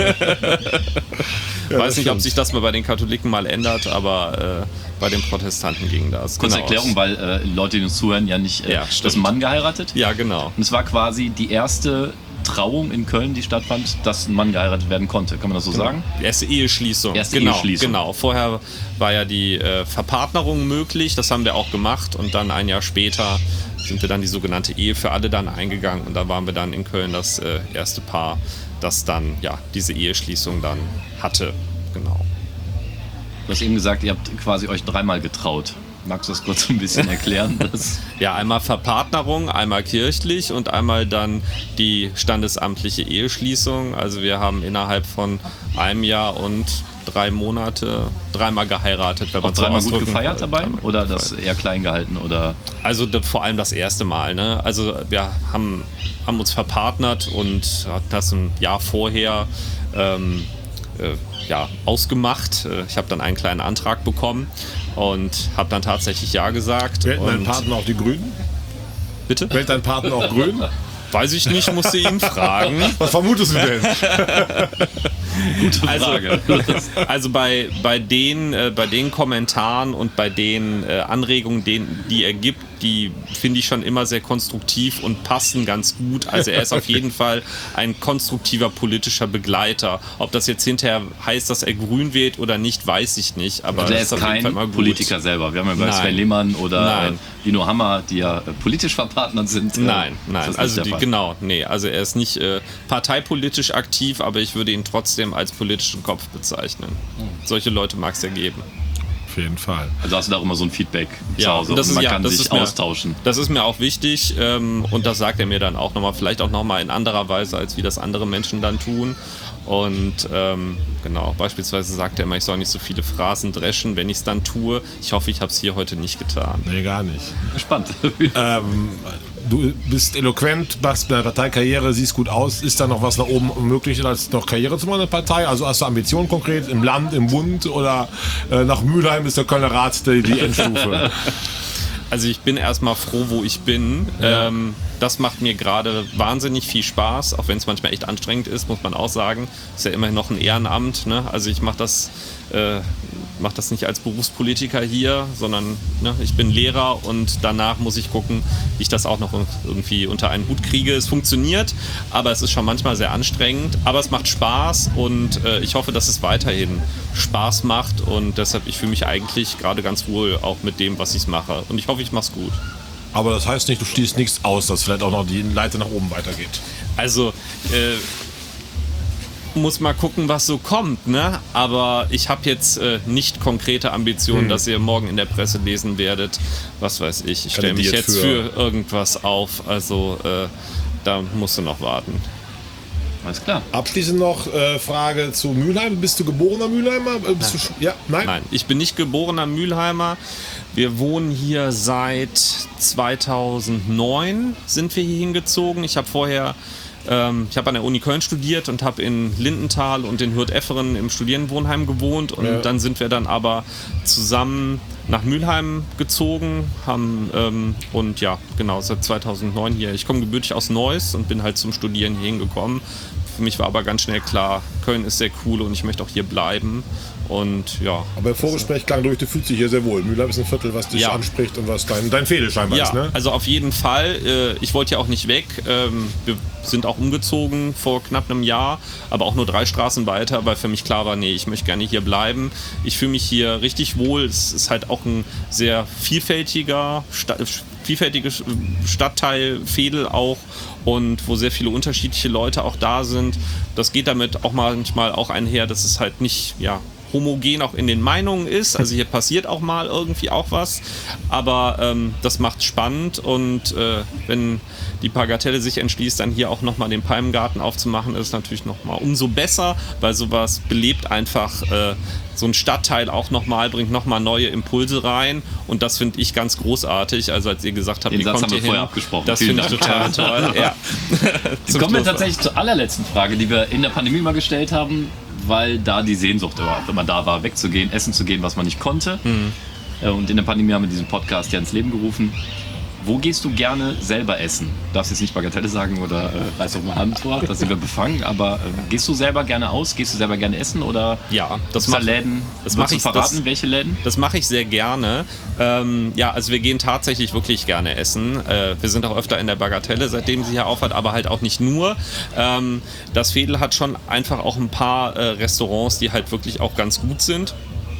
Ja, Weiß das nicht, ob stimmt. sich das mal bei den Katholiken mal ändert, aber äh, bei den Protestanten ging das. Kurze Genau. Erklärung, weil äh, Leute, die uns zuhören, ja nicht. Äh, Ja, du hast stimmt. einen Mann geheiratet. Ja, genau. Und es war quasi die erste Trauung in Köln, die stattfand, dass ein Mann geheiratet werden konnte. Kann man das so sagen? Die erste Eheschließung. Erste genau, Eheschließung. Genau. Vorher war ja die äh, Verpartnerung möglich, das haben wir auch gemacht und dann ein Jahr später sind wir dann die sogenannte Ehe für alle dann eingegangen und da waren wir dann in Köln das äh, erste Paar, das dann ja diese Eheschließung dann hatte. Genau. Du hast eben gesagt, ihr habt quasi euch dreimal getraut. Magst du das kurz ein bisschen erklären? Das Ja, einmal Verpartnerung, einmal kirchlich und einmal dann die standesamtliche Eheschließung. Also wir haben innerhalb von einem Jahr und drei Monate dreimal geheiratet. Wenn auch man so dreimal gut ausdrücken gefeiert will. dabei? Dreimal gut Oder das gefeiert. eher klein gehalten? Oder Also d- vor allem das erste Mal. Ne? Also wir haben, haben uns verpartnert und hatten das ein Jahr vorher ähm, äh, ja, ausgemacht. Äh, Ich habe dann einen kleinen Antrag bekommen und habe dann tatsächlich Ja gesagt. Wählt dein Und- Partner auch die Grünen? Bitte? Wählt dein Partner auch grün? Weiß ich nicht, musste ihn fragen. Was vermutest du denn? gute Also, Frage. also bei, bei, den, äh, bei den Kommentaren und bei den äh, Anregungen, den, die er gibt, die finde ich schon immer sehr konstruktiv und passen ganz gut. Also er ist auf jeden Fall ein konstruktiver politischer Begleiter. Ob das jetzt hinterher heißt, dass er grün wählt oder nicht, weiß ich nicht. Aber Also er das ist auf jeden kein Fall mal gut. Politiker selber. Wir haben ja bei Nein. Sven Lehmann oder Nein. äh, Dino Hammer, die ja äh, politisch verpartnert sind. Äh, Nein, ist nein, das nicht also der die, Fall. genau, nee, also er ist nicht äh, parteipolitisch aktiv, aber ich würde ihn trotzdem als politischen Kopf bezeichnen. Solche Leute mag es ja geben. Auf jeden Fall. Also hast du da auch immer so ein Feedback zu Ja, Hause das und ist, man ja, kann das sich ist mir, austauschen. Das ist mir auch wichtig ähm, und das sagt er mir dann auch nochmal, vielleicht auch nochmal in anderer Weise, als wie das andere Menschen dann tun. Und ähm, genau, beispielsweise sagt er immer, ich soll nicht so viele Phrasen dreschen, wenn ich es dann tue. Ich hoffe, ich habe es hier heute nicht getan. Nee, gar nicht. Spannend. Ähm, du bist eloquent, machst eine Parteikarriere, siehst gut aus. Ist da noch was nach oben möglich, als noch Karriere zu machen in der Partei? Also hast du Ambitionen konkret im Land, im Bund oder äh, nach Mülheim ist der Kölner Rat die, die Endstufe? Also ich bin erstmal froh, wo ich bin. Ja. Ähm, das macht mir gerade wahnsinnig viel Spaß, auch wenn es manchmal echt anstrengend ist, muss man auch sagen. Ist ja immerhin noch ein Ehrenamt. Ne? Also ich mache das, äh, mach das nicht als Berufspolitiker hier, sondern ne, ich bin Lehrer und danach muss ich gucken, wie ich das auch noch irgendwie unter einen Hut kriege. Es funktioniert, aber es ist schon manchmal sehr anstrengend. Aber es macht Spaß und äh, ich hoffe, dass es weiterhin Spaß macht und deshalb, ich fühle mich eigentlich gerade ganz wohl auch mit dem, was ich mache. Und ich hoffe, ich mache es gut. Aber das heißt nicht, du schließt nichts aus, dass vielleicht auch noch die Leiter nach oben weitergeht. Also, äh, muss mal gucken, was so kommt, ne? Aber ich habe jetzt äh, nicht konkrete Ambitionen, hm. dass ihr morgen in der Presse lesen werdet. Was weiß ich, ich stelle mich jetzt für, für irgendwas auf. Also, äh, da musst du noch warten. Alles klar. Abschließend noch äh, Frage zu Mülheim. Bist du geborener Mülheimer? Äh, bist Nein. Du, ja, nein? Nein, ich bin nicht geborener Mülheimer. Wir wohnen hier seit zweitausendneun, sind wir hier hingezogen. Ich habe vorher, ähm, ich habe an der Uni Köln studiert und habe in Lindenthal und in Hürth-Efferen im Studierendenwohnheim gewohnt. Und ja. dann sind wir dann aber zusammen nach Mülheim gezogen, haben ähm, und ja, genau, seit zweitausendneun hier. Ich komme gebürtig aus Neuss und bin halt zum Studieren hier hingekommen. Für mich war aber ganz schnell klar, Köln ist sehr cool und ich möchte auch hier bleiben. Und ja. Aber im Vorgespräch klang durch, du fühlst dich hier sehr wohl. Mülheim ist ein Viertel, was dich ja. anspricht und was dein, dein Fehde scheinbar ja, ist, ne? Also auf jeden Fall. Ich wollte ja auch nicht weg. Wir sind auch umgezogen vor knapp einem Jahr, aber auch nur drei Straßen weiter, weil für mich klar war, nee, ich möchte gerne hier bleiben. Ich fühle mich hier richtig wohl. Es ist halt auch ein sehr vielfältiger, vielfältiges Stadtteil, Veedel auch, und wo sehr viele unterschiedliche Leute auch da sind. Das geht damit auch manchmal auch einher, dass es halt nicht, ja, homogen auch in den Meinungen ist. Also hier passiert auch mal irgendwie auch was, aber ähm, das macht spannend und äh, wenn die Bagatelle sich entschließt, dann hier auch nochmal den Palmgarten aufzumachen, ist es natürlich nochmal umso besser, weil sowas belebt einfach äh, so ein Stadtteil auch nochmal, bringt nochmal neue Impulse rein und das finde ich ganz großartig. Also als ihr gesagt habt, den wie Satz kommt haben ihr wir hin, vorher abgesprochen. das finde ich total toll. Ja. Jetzt kommen wir tatsächlich zur allerletzten Frage, die wir in der Pandemie mal gestellt haben, weil da die Sehnsucht immer, wenn man da war, wegzugehen, essen zu gehen, was man nicht konnte. Mhm. Und in der Pandemie haben wir diesen Podcast ja ins Leben gerufen. Wo gehst du gerne selber essen? Du darfst jetzt nicht Bagatelle sagen oder äh, reiß doch mal Hand vor, da sind wir befangen. Aber äh, gehst du selber gerne aus? Gehst du selber gerne essen? Oder ja, das mache Läden? Das mache ich. Verraten, das, welche Läden? Das mache ich sehr gerne. Ähm, ja, also wir gehen tatsächlich wirklich gerne essen. Äh, wir sind auch öfter in der Bagatelle, seitdem sie hier aufhat, aber halt auch nicht nur. Ähm, das Veedel hat schon einfach auch ein paar äh, Restaurants, die halt wirklich auch ganz gut sind.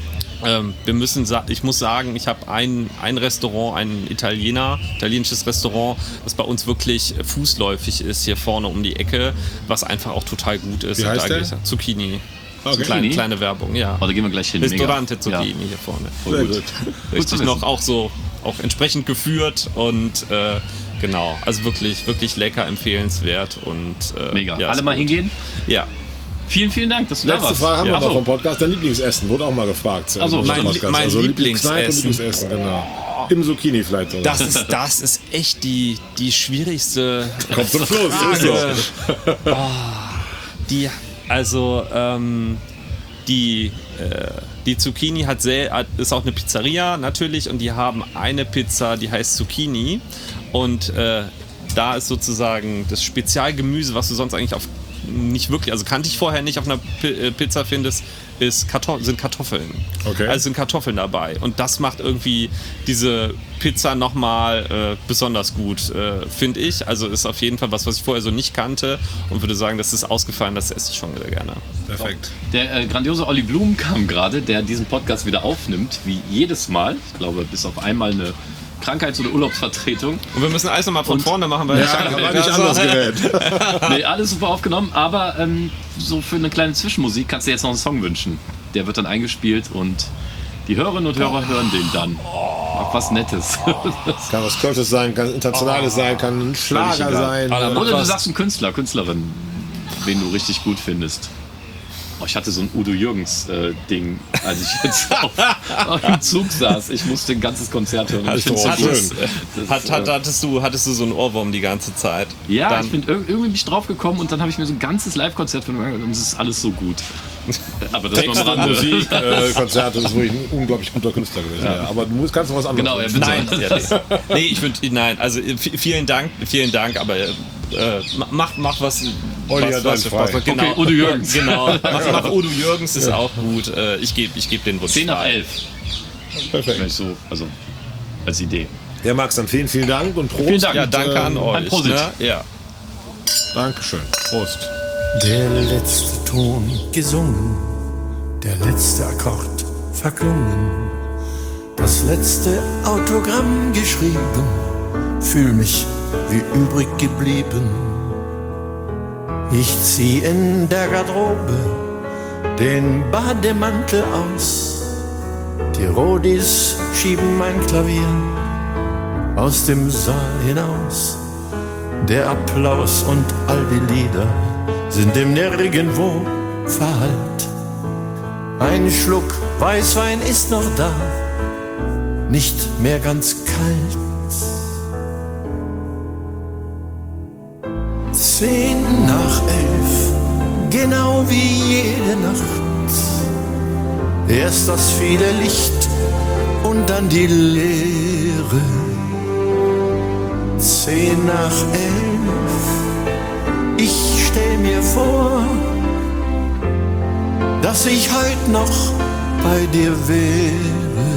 Ähm, wir müssen, ich muss sagen, ich habe ein, ein Restaurant, ein Italiener, italienisches Restaurant, das bei uns wirklich fußläufig ist, hier vorne um die Ecke, was einfach auch total gut ist. Wie heißt der? Zucchini. Okay. Kleine, kleine Werbung, ja. Oh, da gehen wir gleich hin. Restaurante Zucchini ja. hier vorne. Voll gut. Richtig noch auch so, auch entsprechend geführt und äh, genau, also wirklich, wirklich lecker, empfehlenswert und äh, mega. Ja, alle mal gut. hingehen? Ja. Vielen, vielen Dank, dass du da Letzte warst. Frage haben ja. wir noch vom Podcast. Dein Lieblingsessen wurde auch mal gefragt. Also, mein, Podcast. mein also Lieblingsessen. Lieblingsessen, genau. Im Zucchini vielleicht. Oder? Das ist, das ist echt die, die schwierigste Kommt zum Schluss. Frage. Oh, die, also, ähm, die, äh, die Zucchini hat sehr, ist auch eine Pizzeria natürlich und die haben eine Pizza, die heißt Zucchini und äh, da ist sozusagen das Spezialgemüse, was du sonst eigentlich auf nicht wirklich, also kannte ich vorher nicht auf einer P- Pizza findest, ist Kartoff- sind Kartoffeln. Okay. Also sind Kartoffeln dabei. Und das macht irgendwie diese Pizza nochmal äh, besonders gut, äh, finde ich. Also ist auf jeden Fall was, was ich vorher so nicht kannte und würde sagen, das ist ausgefallen, das esse ich schon sehr gerne. Perfekt. Der äh, grandiose Olli Blum kam gerade, der diesen Podcast wieder aufnimmt, wie jedes Mal. Ich glaube, bis auf einmal eine Krankheits- oder Urlaubsvertretung. Und wir müssen alles nochmal von Und vorne machen, weil Ja, aber nicht anders gerät. Nee, alles super aufgenommen, aber ähm, so für eine kleine Zwischenmusik kannst du dir jetzt noch einen Song wünschen. Der wird dann eingespielt und die Hörerinnen und Hörer hören den dann. Auch was Nettes. Kann was Kölsches sein, kann internationales sein, kann ein Schlager sein. Ah, Oder du was- sagst einen Künstler, Künstlerin, wen du richtig gut findest. Oh, ich hatte so ein Udo Jürgens-Ding, äh, als ich jetzt auf, auf dem Zug saß. Ich musste ein ganzes Konzert hören. Ich find's so gut. Hattest, Das, hat, hat, äh, hattest, du, hattest du so einen Ohrwurm die ganze Zeit? Ja, Dann, ich bin irg- irgendwie bin ich drauf gekommen und dann habe ich mir so ein ganzes Live-Konzert von ihm angehört und es ist alles so gut. Aber das ist Text, nur am Rande. Musik, äh, Konzerte, ist wirklich ein unglaublich guter Künstler gewesen. Ja. Ja. Aber du musst, kannst noch was anderes Genau, ja, sagen. bitte. Nein, ja, nee. nee, ich würde, nein, also v- vielen Dank, vielen Dank, aber äh, mach, mach was, Olli was, hat was, dann was, frei. was genau, Okay, Udo Jürgens. Genau, mach, mach Udo Jürgens ist auch gut. Äh, ich gebe ich geb den Wunsch zehn nach frei. elf. Perfekt. Vielleicht so, also als Idee. Ja, Max, dann vielen, vielen Dank und Prost. Vielen Dank. Ja, danke an Ähm, euch. ein Prosit. Ne? Ja. Dankeschön. Prost. Der letzte Ton gesungen, der letzte Akkord verklungen, das letzte Autogramm geschrieben, fühl mich wie übrig geblieben. Ich zieh in der Garderobe den Bademantel aus, die Rodis schieben mein Klavier aus dem Saal hinaus. Der Applaus und all die Lieder sind dem Nirgendwo verhallt. Ein Schluck Weißwein ist noch da, nicht mehr ganz kalt. Zehn nach elf, genau wie jede Nacht. Erst das viele Licht und dann die Leere. Zehn nach elf, ich stell mir vor, dass ich heut noch bei dir wäre.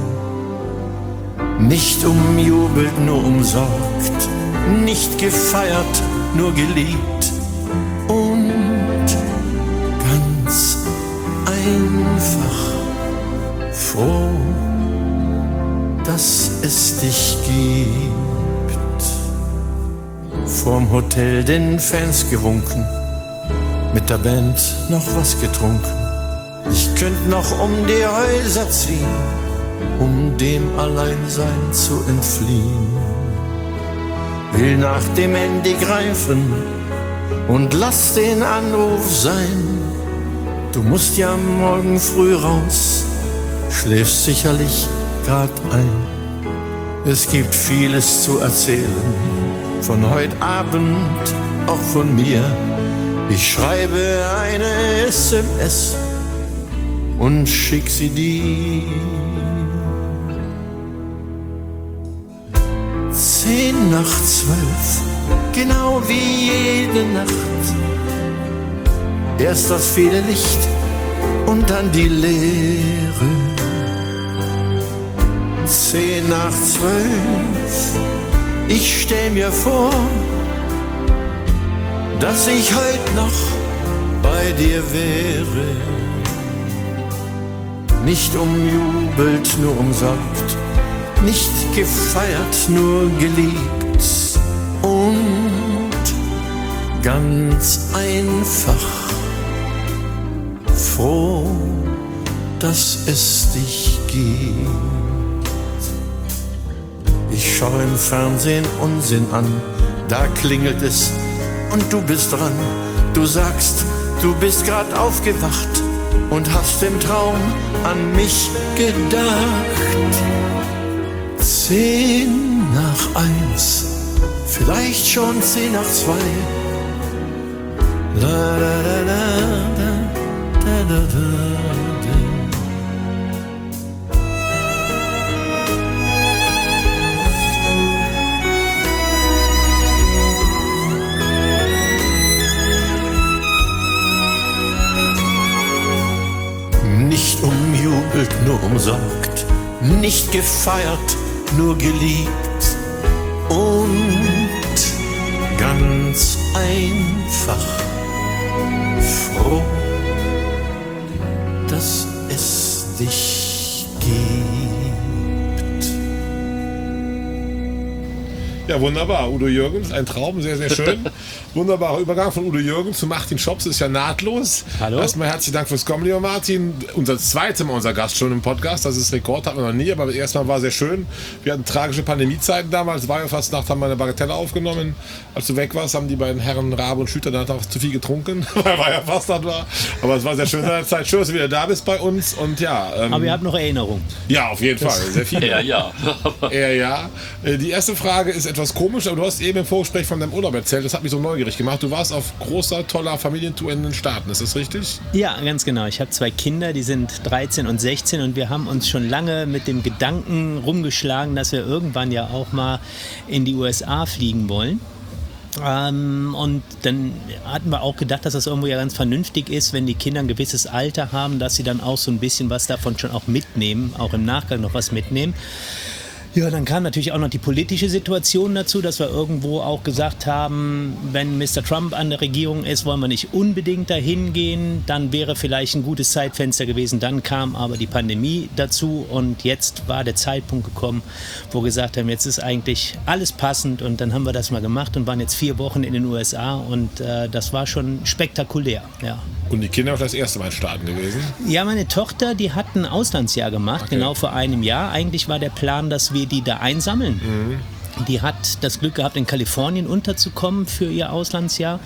Nicht umjubelt, nur umsorgt, nicht gefeiert, nur geliebt und ganz einfach froh, dass es dich gibt. Vorm Hotel den Fans gewunken, mit der Band noch was getrunken. Ich könnt noch um die Häuser ziehen, um dem Alleinsein zu entfliehen. Will nach dem Handy greifen und lass den Anruf sein. Du musst ja morgen früh raus, schläfst sicherlich grad ein. Es gibt vieles zu erzählen, von heut Abend, auch von mir. Ich schreibe eine S M S und schick sie dir. Zehn nach zwölf, genau wie jede Nacht. Erst das viele Licht und dann die Leere. Zehn nach zwölf, ich stell mir vor, dass ich heut noch bei dir wäre. Nicht umjubelt, nur umsorgt, nicht gefeiert, nur geliebt und ganz einfach froh, dass es dich gibt. Ich schaue im Fernsehen Unsinn an, da klingelt es und du bist dran. Du sagst, du bist grad aufgewacht und hast im Traum an mich gedacht. Zehn nach eins, vielleicht schon zehn nach zwei. La la la la da da da da. Nicht umjubelt, nur umsorgt, nicht gefeiert, nur geliebt und ganz einfach froh, dass es dich gibt. Ja, wunderbar. Udo Jürgens, ein Traum, sehr, sehr schön. Wunderbarer Übergang von Udo Jürgens zu Martin Schops, ist ja nahtlos. Hallo. Erstmal herzlichen Dank fürs Kommen, lieber Martin. Unser zweites Mal unser Gast schon im Podcast. Das ist Rekord, hatten wir noch nie, aber das erste Mal war sehr schön. Wir hatten tragische Pandemiezeiten damals. War ja fast Nacht, haben wir eine Bagatelle aufgenommen. Als du weg warst, haben die beiden Herren Rabe und Schüter dann auch zu viel getrunken, weil war ja fast Nacht war. Aber es war sehr schön in der Zeit. Schön, dass du wieder da bist bei uns. Und ja, ähm, Aber ihr habt noch Erinnerungen. ja, auf jeden Fall. Sehr viel. Ja, ja. Ja, ja. Äh, Die erste Frage ist etwas komisch, aber du hast eben im Vorgespräch von deinem Urlaub erzählt, das hat mich so neugierig gemacht. Du warst auf großer, toller Familientour in den Staaten, ist das richtig? Ja, ganz genau. Ich habe zwei Kinder, die sind dreizehn und sechzehn und wir haben uns schon lange mit dem Gedanken rumgeschlagen, dass wir irgendwann ja auch mal in die U S A fliegen wollen. Ähm, und dann hatten wir auch gedacht, dass das irgendwo ja ganz vernünftig ist, wenn die Kinder ein gewisses Alter haben, dass sie dann auch so ein bisschen was davon schon auch mitnehmen, auch im Nachgang noch was mitnehmen. Ja, dann kam natürlich auch noch die politische Situation dazu, dass wir irgendwo auch gesagt haben, wenn Mister Trump an der Regierung ist, wollen wir nicht unbedingt dahin gehen. Dann wäre vielleicht ein gutes Zeitfenster gewesen. Dann kam aber die Pandemie dazu und jetzt war der Zeitpunkt gekommen, wo wir gesagt haben, jetzt ist eigentlich alles passend und dann haben wir das mal gemacht und waren jetzt vier Wochen in den U S A und äh, das war schon spektakulär, ja. Und die Kinder auch das erste Mal in Staaten gewesen? Ja, meine Tochter, die hat ein Auslandsjahr gemacht, okay. Genau vor einem Jahr. Eigentlich war der Plan, dass wir die da einsammeln. Mhm. Die hat das Glück gehabt, in Kalifornien unterzukommen für ihr Auslandsjahr.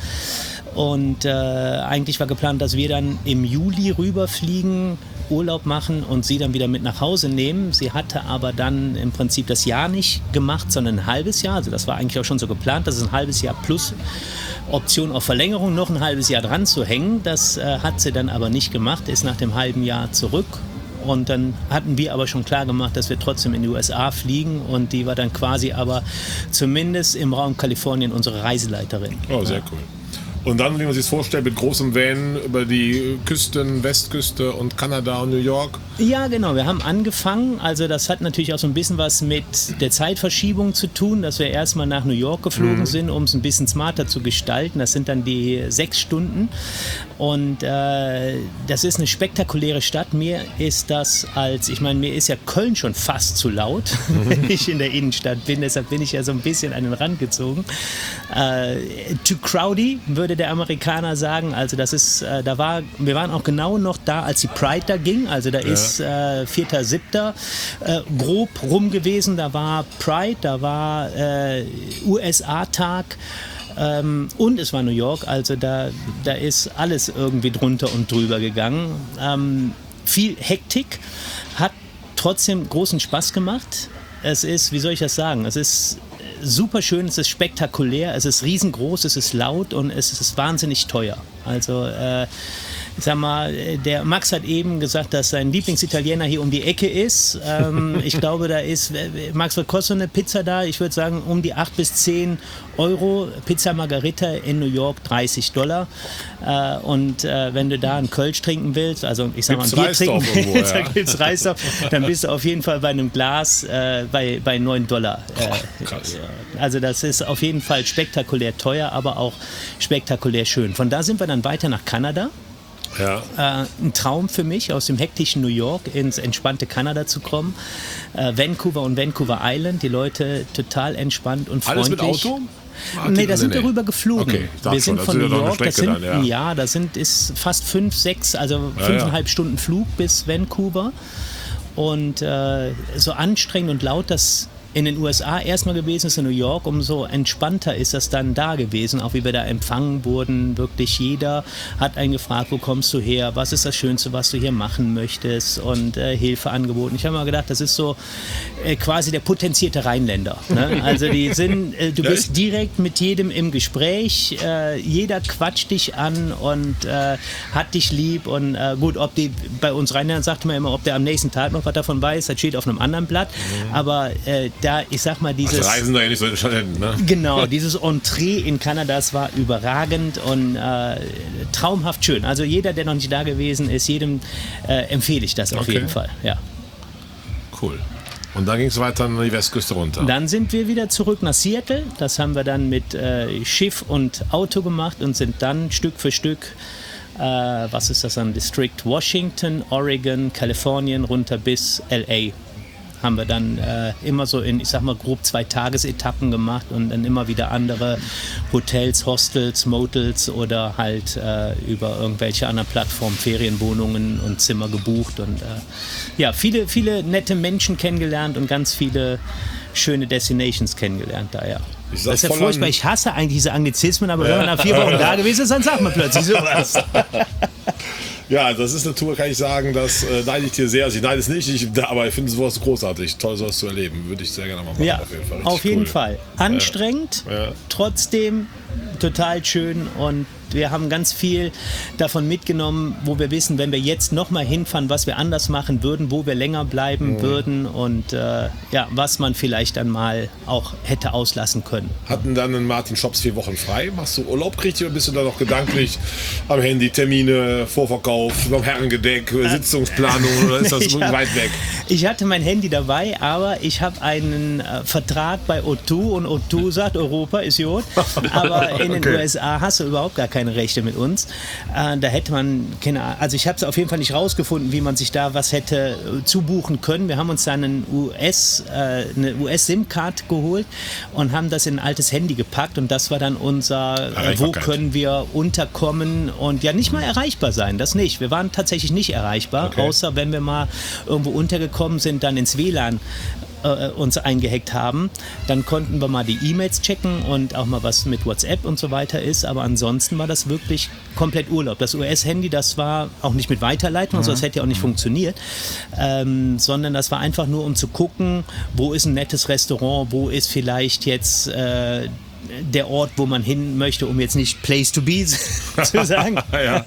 Und äh, eigentlich war geplant, dass wir dann im Juli rüberfliegen, Urlaub machen und sie dann wieder mit nach Hause nehmen. Sie hatte aber dann im Prinzip das Jahr nicht gemacht, sondern ein halbes Jahr. Also das war eigentlich auch schon so geplant, dass es ein halbes Jahr plus Option auf Verlängerung noch ein halbes Jahr dran zu hängen. Das äh, hat sie dann aber nicht gemacht, ist nach dem halben Jahr zurück. Und dann hatten wir aber schon klar gemacht, dass wir trotzdem in die U S A fliegen und die war dann quasi aber zumindest im Raum Kalifornien unsere Reiseleiterin. Oh, sehr cool. Und dann, wie man sich das vorstellt, mit großem Van über die Küsten, Westküste und Kanada und New York. Ja, genau. Wir haben angefangen. Also das hat natürlich auch so ein bisschen was mit der Zeitverschiebung zu tun, dass wir erstmal nach New York geflogen mhm. sind, um es ein bisschen smarter zu gestalten. Das sind dann die sechs Stunden. Und äh, das ist eine spektakuläre Stadt. Mir ist das als, ich meine, mir ist ja Köln schon fast zu laut, mhm. wenn ich in der Innenstadt bin. Deshalb bin ich ja so ein bisschen an den Rand gezogen. Äh, too crowdy, würde der Amerikaner sagen. Also das ist, äh, da war, wir waren auch genau noch da, als die Pride da ging. Also da ja. ist äh, vierter siebter Äh, grob rum gewesen. Da war Pride, da war äh, U S A-Tag. Ähm, und es war New York, also da, da ist alles irgendwie drunter und drüber gegangen. Ähm, viel Hektik, hat trotzdem großen Spaß gemacht. Es ist, wie soll ich das sagen, es ist super schön, es ist spektakulär, es ist riesengroß, es ist laut und es ist wahnsinnig teuer. Also äh, ich sag mal, der Max hat eben gesagt, dass sein Lieblingsitaliener hier um die Ecke ist. Ähm, ich glaube, da ist, Max, was kostet eine Pizza da? Ich würde sagen, um die acht bis zehn Euro. Pizza Margarita in New York dreißig Dollar. Äh, und äh, wenn du da einen Kölsch trinken willst, also ich sag mal, ein Bier trinken willst, ja. da gibt's Reisdorf, dann bist du auf jeden Fall bei einem Glas äh, bei, bei neun Dollar. Äh, Krass. Also das ist auf jeden Fall spektakulär teuer, aber auch spektakulär schön. Von da sind wir dann weiter nach Kanada. Ja. Äh, ein Traum für mich, aus dem hektischen New York ins entspannte Kanada zu kommen. Äh, Vancouver und Vancouver Island, die Leute total entspannt und freundlich. Alles mit Auto? Ah, nee, da sind wir rüber geflogen. Okay, wir sind von New York, das sind, dann, ja. ja, das sind ist fast fünf, sechs, also ja, fünfeinhalb ja. Stunden Flug bis Vancouver. Und äh, so anstrengend und laut das in den U S A erstmal gewesen ist, in New York, umso entspannter ist das dann da gewesen, auch wie wir da empfangen wurden. Wirklich jeder hat einen gefragt, wo kommst du her, was ist das Schönste, was du hier machen möchtest und äh, Hilfe angeboten. Ich habe mal gedacht, das ist so äh, quasi der potenzierte Rheinländer. Ne? Also die sind, äh, du bist direkt mit jedem im Gespräch, äh, jeder quatscht dich an und äh, hat dich lieb und äh, gut, ob die, bei uns Rheinländern sagt man immer, ob der am nächsten Tag noch was davon weiß, das steht auf einem anderen Blatt, mhm. aber äh, da, ich sag mal, dieses... Also Reisen da ja nicht so entscheidend, ne? Genau, dieses Entree in Kanada, das war überragend und äh, traumhaft schön. Also jeder, der noch nicht da gewesen ist, jedem äh, empfehle ich das auf okay. jeden Fall, ja. Cool. Und dann ging es weiter an die Westküste runter. Dann sind wir wieder zurück nach Seattle. Das haben wir dann mit äh, Schiff und Auto gemacht und sind dann Stück für Stück, äh, was ist das dann, District Washington, Oregon, Kalifornien, runter bis L A. Haben wir dann äh, immer so in, ich sag mal, grob zwei Tagesetappen gemacht und dann immer wieder andere Hotels, Hostels, Motels oder halt äh, über irgendwelche anderen Plattformen Ferienwohnungen und Zimmer gebucht und äh, ja, viele, viele nette Menschen kennengelernt und ganz viele schöne Destinations kennengelernt da, ja. Das ist ja furchtbar, ich hasse eigentlich diese Anglizismen, aber ja. wenn man nach vier Wochen da gewesen ist, dann sagt man plötzlich sowas. Ja, das ist eine Tour, kann ich sagen, das äh, neide ich dir sehr. Also ich neide es nicht, ich, aber ich finde sowas großartig. Toll, sowas zu erleben. Würde ich sehr gerne mal machen. Ja, auf jeden Fall. auf jeden cool. Fall. Anstrengend, Ja. Ja. trotzdem total schön und wir haben ganz viel davon mitgenommen, wo wir wissen, wenn wir jetzt nochmal hinfahren, was wir anders machen würden, wo wir länger bleiben Mhm. würden und äh, ja, was man vielleicht dann mal auch hätte auslassen können. Hatten dann einen Martin Shops vier Wochen frei? Machst du Urlaub richtig oder bist du da noch gedanklich am Handy, Termine, Vorverkauf, beim Herrengedeck, Sitzungsplanung oder ist das Ich wirklich hab- weit weg? Ich hatte mein Handy dabei, aber ich habe einen äh, Vertrag bei O zwei und O zwei sagt, Europa ist gut, aber in den Okay. U S A hast du überhaupt gar keine Rechte mit uns. Äh, da hätte man, keine Ahnung, also ich habe es auf jeden Fall nicht rausgefunden, wie man sich da was hätte äh, zubuchen können. Wir haben uns dann einen U S, äh, eine U S-SIM-Card geholt und haben das in ein altes Handy gepackt und das war dann unser, äh, wo Erreichbarkeit. können wir unterkommen und ja nicht mal erreichbar sein, das nicht. Wir waren tatsächlich nicht erreichbar, Okay. außer wenn wir mal irgendwo untergekommen sind, dann ins W L A N äh, uns eingehackt haben, dann konnten wir mal die E-Mails checken und auch mal was mit WhatsApp und so weiter ist, aber ansonsten war das wirklich komplett Urlaub. Das U S-Handy, das war auch nicht mit Weiterleitung, also das hätte ja auch nicht funktioniert, ähm, sondern das war einfach nur, um zu gucken, wo ist ein nettes Restaurant, wo ist vielleicht jetzt äh, der Ort, wo man hin möchte, um jetzt nicht Place to be zu sagen. Ja.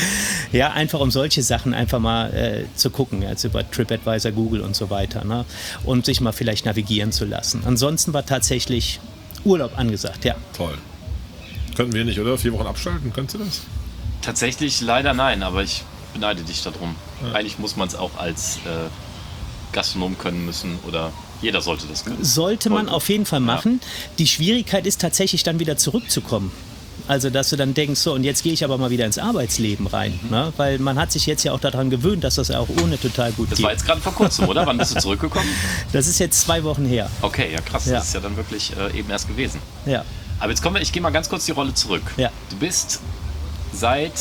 Ja, einfach um solche Sachen einfach mal äh, zu gucken, also über TripAdvisor, Google und so weiter, ne? Und sich mal vielleicht navigieren zu lassen. Ansonsten war tatsächlich Urlaub angesagt, ja. Toll. Könnten wir nicht, oder? Vier Wochen abschalten, könntest du das? Tatsächlich leider nein, aber ich beneide dich darum. Eigentlich muss man es auch als äh, Gastronom können müssen oder jeder sollte das können. Sollte man Sollte. auf jeden Fall machen. Die Schwierigkeit ist tatsächlich dann wieder zurückzukommen. Also, dass du dann denkst, so, und jetzt gehe ich aber mal wieder ins Arbeitsleben rein. Mhm. Ne? Weil man hat sich jetzt ja auch daran gewöhnt, dass das ja auch ohne total gut Das geht. war jetzt gerade vor kurzem, oder? Wann bist du zurückgekommen? Das ist jetzt zwei Wochen her. Okay, ja krass, Ja. das ist ja dann wirklich äh, eben erst gewesen. Ja, Aber jetzt kommen wir, ich gehe mal ganz kurz die Rolle zurück. Ja. Du bist seit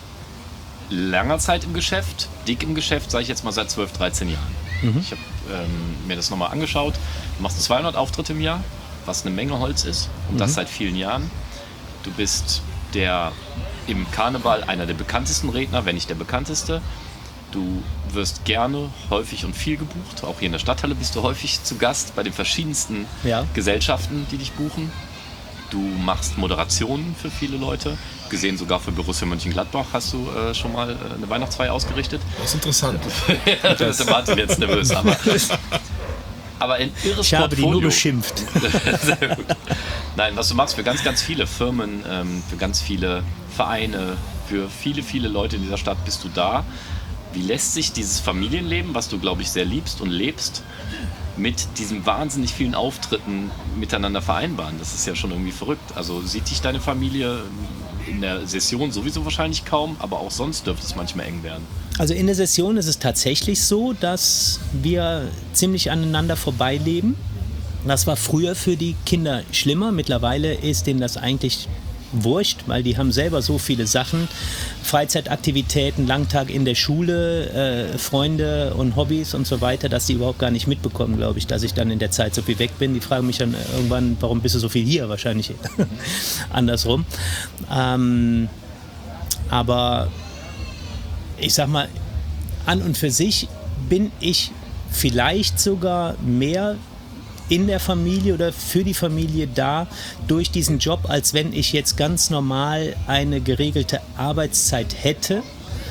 langer Zeit im Geschäft, dick im Geschäft, sage ich jetzt mal seit zwölf, dreizehn Jahren. Mhm. Ich habe ähm, mir das nochmal angeschaut. Du machst zweihundert Auftritte im Jahr, was eine Menge Holz ist und Mhm. das seit vielen Jahren. Du bist der im Karneval einer der bekanntesten Redner, wenn nicht der bekannteste. Du wirst gerne, häufig und viel gebucht. Auch hier in der Stadthalle bist du häufig zu Gast bei den verschiedensten Ja. Gesellschaften, die dich buchen. Du machst Moderationen für viele Leute. Gesehen sogar für Borussia Mönchengladbach hast du äh, schon mal äh, eine Weihnachtsfeier ausgerichtet. Das ist interessant. Da ist der Martin jetzt nervös. Aber, aber ein irres ich habe die nur Portfolio. beschimpft. Sehr gut. Nein, was du machst für ganz, ganz viele Firmen, ähm, für ganz viele Vereine, für viele, viele Leute in dieser Stadt bist du da. Wie lässt sich dieses Familienleben, was du, glaube ich, sehr liebst und lebst, mit diesen wahnsinnig vielen Auftritten miteinander vereinbaren? Das ist ja schon irgendwie verrückt. Also sieht dich deine Familie in der Session sowieso wahrscheinlich kaum, aber auch sonst dürfte es manchmal eng werden. Also in der Session ist es tatsächlich so, dass wir ziemlich aneinander vorbeileben. Das war früher für die Kinder schlimmer. Mittlerweile ist denen das eigentlich wurscht, weil die haben selber so viele Sachen, Freizeitaktivitäten, Langtag in der Schule, äh, Freunde und Hobbys und so weiter, dass die überhaupt gar nicht mitbekommen, glaube ich, dass ich dann in der Zeit so viel weg bin. Die fragen mich dann irgendwann, warum bist du so viel hier? Wahrscheinlich andersrum. Ähm, aber ich sag mal, an und für sich bin ich vielleicht sogar mehr in der Familie oder für die Familie da durch diesen Job, als wenn ich jetzt ganz normal eine geregelte Arbeitszeit hätte.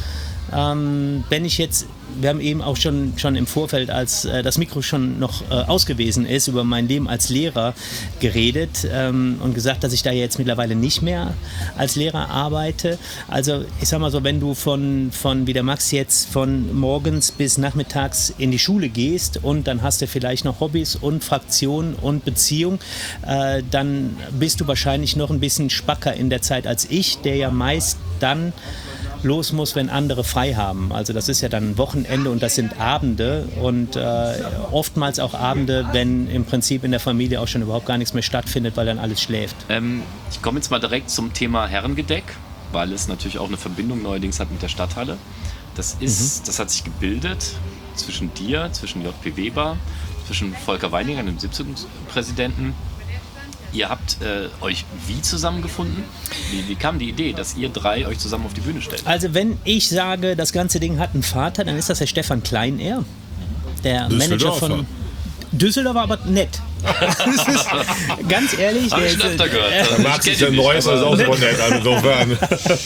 Ähm, wenn ich jetzt, wir haben eben auch schon, schon im Vorfeld, als äh, das Mikro schon noch äh, ausgewiesen ist, über mein Leben als Lehrer geredet ähm, und gesagt, dass ich da jetzt mittlerweile nicht mehr als Lehrer arbeite. Also ich sag mal so, wenn du von, von wie der Max jetzt von morgens bis nachmittags in die Schule gehst und dann hast du vielleicht noch Hobbys und Fraktionen und Beziehung, äh, dann bist du wahrscheinlich noch ein bisschen spacker in der Zeit als ich, der ja meist dann los muss, wenn andere frei haben. Also das ist ja dann Wochenende und das sind Abende und äh, oftmals auch Abende, wenn im Prinzip in der Familie auch schon überhaupt gar nichts mehr stattfindet, weil dann alles schläft. Ähm, ich komme jetzt mal direkt zum Thema Herrengedeck, weil es natürlich auch eine Verbindung neuerdings hat mit der Stadthalle. Das ist, mhm. das hat sich gebildet zwischen dir, zwischen J P Weber, zwischen Volker Weininger, dem Sitzungspräsidenten, Ihr habt äh, euch wie zusammengefunden? Wie, wie kam die Idee, dass ihr drei euch zusammen auf die Bühne stellt? Also wenn ich sage, das ganze Ding hat einen Vater, dann ist das der Stefan Kleinehr, der Manager von Düsseldorfer, aber nett. Das ist, ganz ehrlich, Hab ich schon öfter gehört. Äh, Max ist ja Neues, ist auch so nett, also insofern.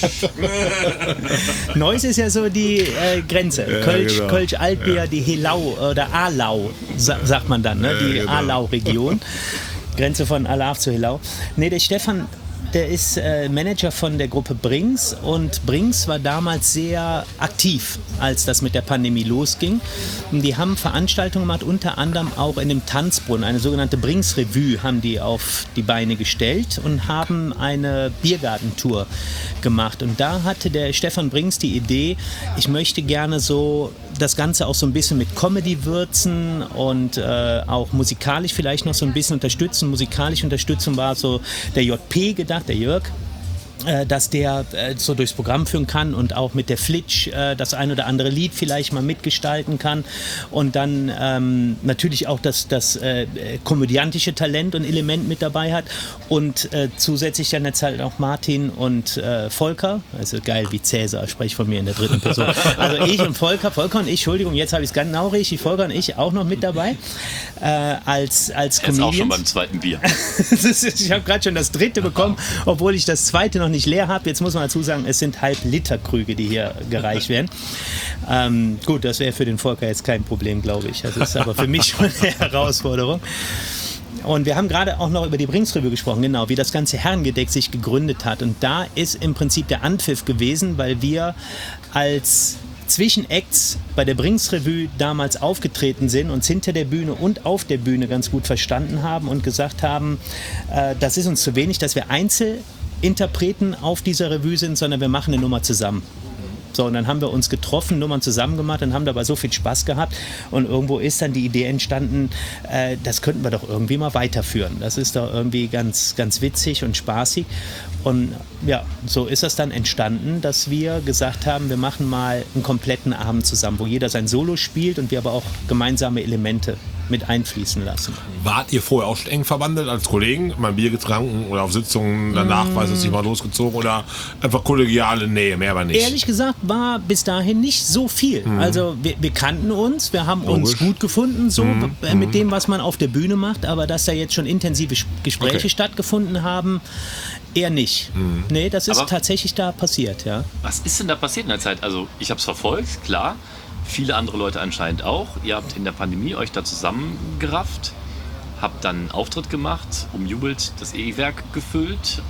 Neuss ist ja so die äh, Grenze. Ja, Kölsch, genau. Kölsch Altbier, ja. Die Helau oder Alau, sa sagt man dann, ne? Die ja, genau. Alau-Region. Grenze von Alaf zu Helau. Nee, der Stefan, der ist äh, Manager von der Gruppe Brings und Brings war damals sehr aktiv, als das mit der Pandemie losging. Und die haben Veranstaltungen gemacht, unter anderem auch in dem Tanzbrunnen, eine sogenannte Brings Revue haben die auf die Beine gestellt und haben eine Biergartentour gemacht. Und da hatte der Stefan Brings die Idee, ich möchte gerne so das Ganze auch so ein bisschen mit Comedy würzen und äh, auch musikalisch vielleicht noch so ein bisschen unterstützen. Musikalisch unterstützen war so der J P gedacht, der Jörg, äh, dass der äh, so durchs Programm führen kann und auch mit der Flitsch äh, das ein oder andere Lied vielleicht mal mitgestalten kann und dann ähm, natürlich auch das, das äh, komödiantische Talent und Element mit dabei hat und äh, zusätzlich dann jetzt halt auch Martin und äh, Volker, also geil wie Cäsar, spreche von mir in der dritten Person, also ich und Volker, Volker und ich, Entschuldigung, jetzt habe ich es genau richtig, Volker und ich auch noch mit dabei äh, als, als Comedians. Jetzt auch schon beim zweiten Bier. Ich habe gerade schon das dritte bekommen, obwohl ich das zweite noch nicht leer habe. Jetzt muss man dazu sagen, es sind Halb-Liter-Krüge, die hier gereicht werden. Ähm, gut, das wäre für den Volker jetzt kein Problem, glaube ich. Das ist aber für mich schon eine Herausforderung. Und wir haben gerade auch noch über die Brings-Revue gesprochen, genau, wie das ganze Herrengedeck sich gegründet hat. Und da ist im Prinzip der Anpfiff gewesen, weil wir als Zwischenacts bei der Brings-Revue damals aufgetreten sind, uns hinter der Bühne und auf der Bühne ganz gut verstanden haben und gesagt haben, äh, das ist uns zu wenig, dass wir Einzelinterpreten auf dieser Revue sind, sondern wir machen eine Nummer zusammen. So, und dann haben wir uns getroffen, Nummern zusammen gemacht und haben dabei so viel Spaß gehabt. Und irgendwo ist dann die Idee entstanden, äh, das könnten wir doch irgendwie mal weiterführen. Das ist doch irgendwie ganz, ganz witzig und spaßig. Und ja, so ist es dann entstanden, dass wir gesagt haben, wir machen mal einen kompletten Abend zusammen, wo jeder sein Solo spielt und wir aber auch gemeinsame Elemente mit einfließen lassen. Wart ihr vorher auch schon eng verwandelt als Kollegen? Mal Bier getrunken oder auf Sitzungen danach, mm. weiß es nicht, mal losgezogen oder einfach kollegiale Nähe, mehr aber nicht? Ehrlich gesagt war bis dahin nicht so viel. Mm. Also wir, wir kannten uns, wir haben Logisch. uns gut gefunden, so mm. mit dem, was man auf der Bühne macht, aber dass da jetzt schon intensive Gespräche okay. stattgefunden haben, eher nicht. Mm. Nee, das ist aber tatsächlich da passiert, ja. Was ist denn da passiert in der Zeit? Also ich habe es verfolgt, klar. Viele andere Leute anscheinend auch. Ihr habt in der Pandemie euch da zusammengerafft, habt dann einen Auftritt gemacht, umjubelt das E-Werk gefüllt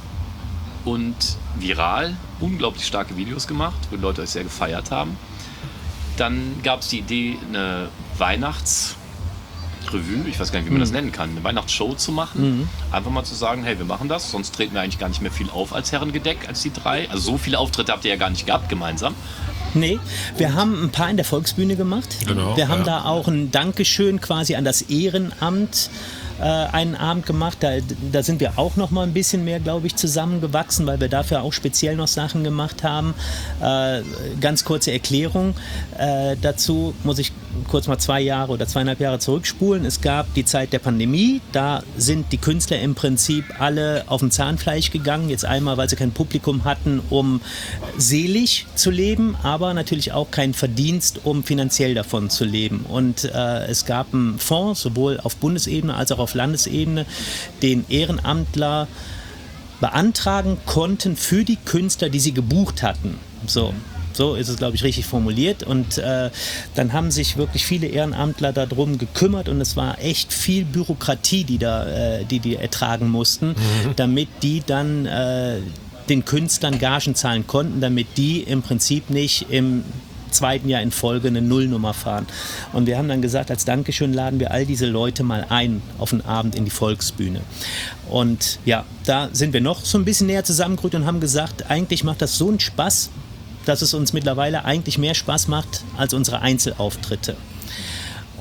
und viral unglaublich starke Videos gemacht, wo die Leute euch sehr gefeiert haben. Dann gab es die Idee, eine Weihnachtsrevue, ich weiß gar nicht, wie man mhm. das nennen kann, eine Weihnachtsshow zu machen. Mhm. Einfach mal zu sagen, hey, wir machen das, sonst treten wir eigentlich gar nicht mehr viel auf als Herrengedeck, als die drei. Also so viele Auftritte habt ihr ja gar nicht gehabt gemeinsam. Nee, wir haben ein paar in der Volksbühne gemacht. Genau, wir haben ja. da auch ein Dankeschön quasi an das Ehrenamt äh, einen Abend gemacht. Da, da sind wir auch noch mal ein bisschen mehr, glaube ich, zusammengewachsen, weil wir dafür auch speziell noch Sachen gemacht haben. Äh, ganz kurze Erklärung äh, dazu, muss ich kurz mal zwei Jahre oder zweieinhalb Jahre zurückspulen. Es gab die Zeit der Pandemie, da sind die Künstler im Prinzip alle auf dem Zahnfleisch gegangen. Jetzt einmal, weil sie kein Publikum hatten, um selig zu leben, aber natürlich auch kein Verdienst, um finanziell davon zu leben. Und äh, es gab einen Fonds, sowohl auf Bundesebene als auch auf Landesebene, den Ehrenamtler beantragen konnten für die Künstler, die sie gebucht hatten. So. So ist es, glaube ich, richtig formuliert. Und äh, dann haben sich wirklich viele Ehrenamtler darum gekümmert und es war echt viel Bürokratie, die da, äh, die, die ertragen mussten, mhm. damit die dann äh, den Künstlern Gagen zahlen konnten, damit die im Prinzip nicht im zweiten Jahr in Folge eine Nullnummer fahren. Und wir haben dann gesagt, als Dankeschön laden wir all diese Leute mal ein auf einen Abend in die Volksbühne. Und ja, da sind wir noch so ein bisschen näher zusammengerückt und haben gesagt, eigentlich macht das so einen Spaß, dass es uns mittlerweile eigentlich mehr Spaß macht als unsere Einzelauftritte.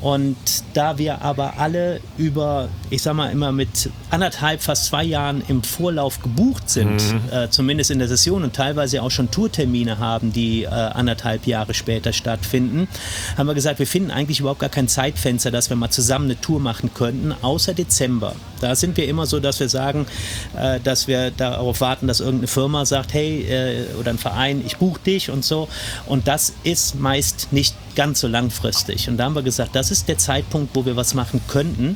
Und da wir aber alle über, ich sag mal immer mit anderthalb, fast zwei Jahren im Vorlauf gebucht sind, mhm. äh, zumindest in der Session und teilweise auch schon Tourtermine haben, die äh, anderthalb Jahre später stattfinden, haben wir gesagt, wir finden eigentlich überhaupt gar kein Zeitfenster, dass wir mal zusammen eine Tour machen könnten, außer Dezember. Da sind wir immer so, dass wir sagen, äh, dass wir darauf warten, dass irgendeine Firma sagt, hey, äh, oder ein Verein, ich buche dich und so. Und das ist meist nicht ganz so langfristig. Und da haben wir gesagt, das ist der Zeitpunkt, wo wir was machen könnten.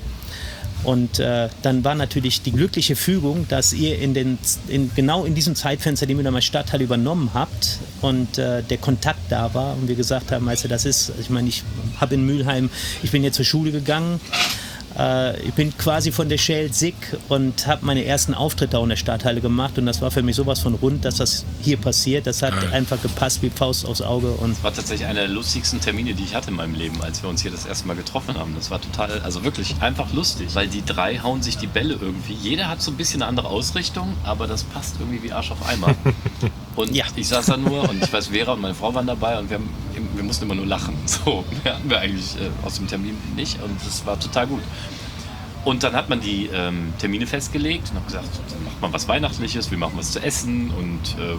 Und äh, dann war natürlich die glückliche Fügung, dass ihr in den, in, genau in diesem Zeitfenster die Mülheimer Stadthalle übernommen habt und äh, der Kontakt da war und wir gesagt haben, weißt du, das ist, ich meine, ich habe in Mülheim, ich bin hier zur Schule gegangen, äh, ich bin quasi von der Schelt Sick und habe meine ersten Auftritte auch in der Stadthalle gemacht und das war für mich sowas von rund, dass das hier passiert. Das hat ja. einfach gepasst wie Faust aufs Auge. Und das war tatsächlich einer der lustigsten Termine, die ich hatte in meinem Leben, als wir uns hier das erste Mal getroffen haben. Das war total, also wirklich einfach lustig, weil die drei hauen sich die Bälle irgendwie. Jeder hat so ein bisschen eine andere Ausrichtung, aber das passt irgendwie wie Arsch auf Eimer. Und ja. ich saß da nur und ich weiß, Vera und meine Frau waren dabei und wir, haben, wir mussten immer nur lachen. So, mehr hatten wir eigentlich äh, aus dem Termin nicht und das war total gut. Und dann hat man die ähm, Termine festgelegt und hat gesagt, dann macht man was Weihnachtliches, wir machen was zu essen und äh,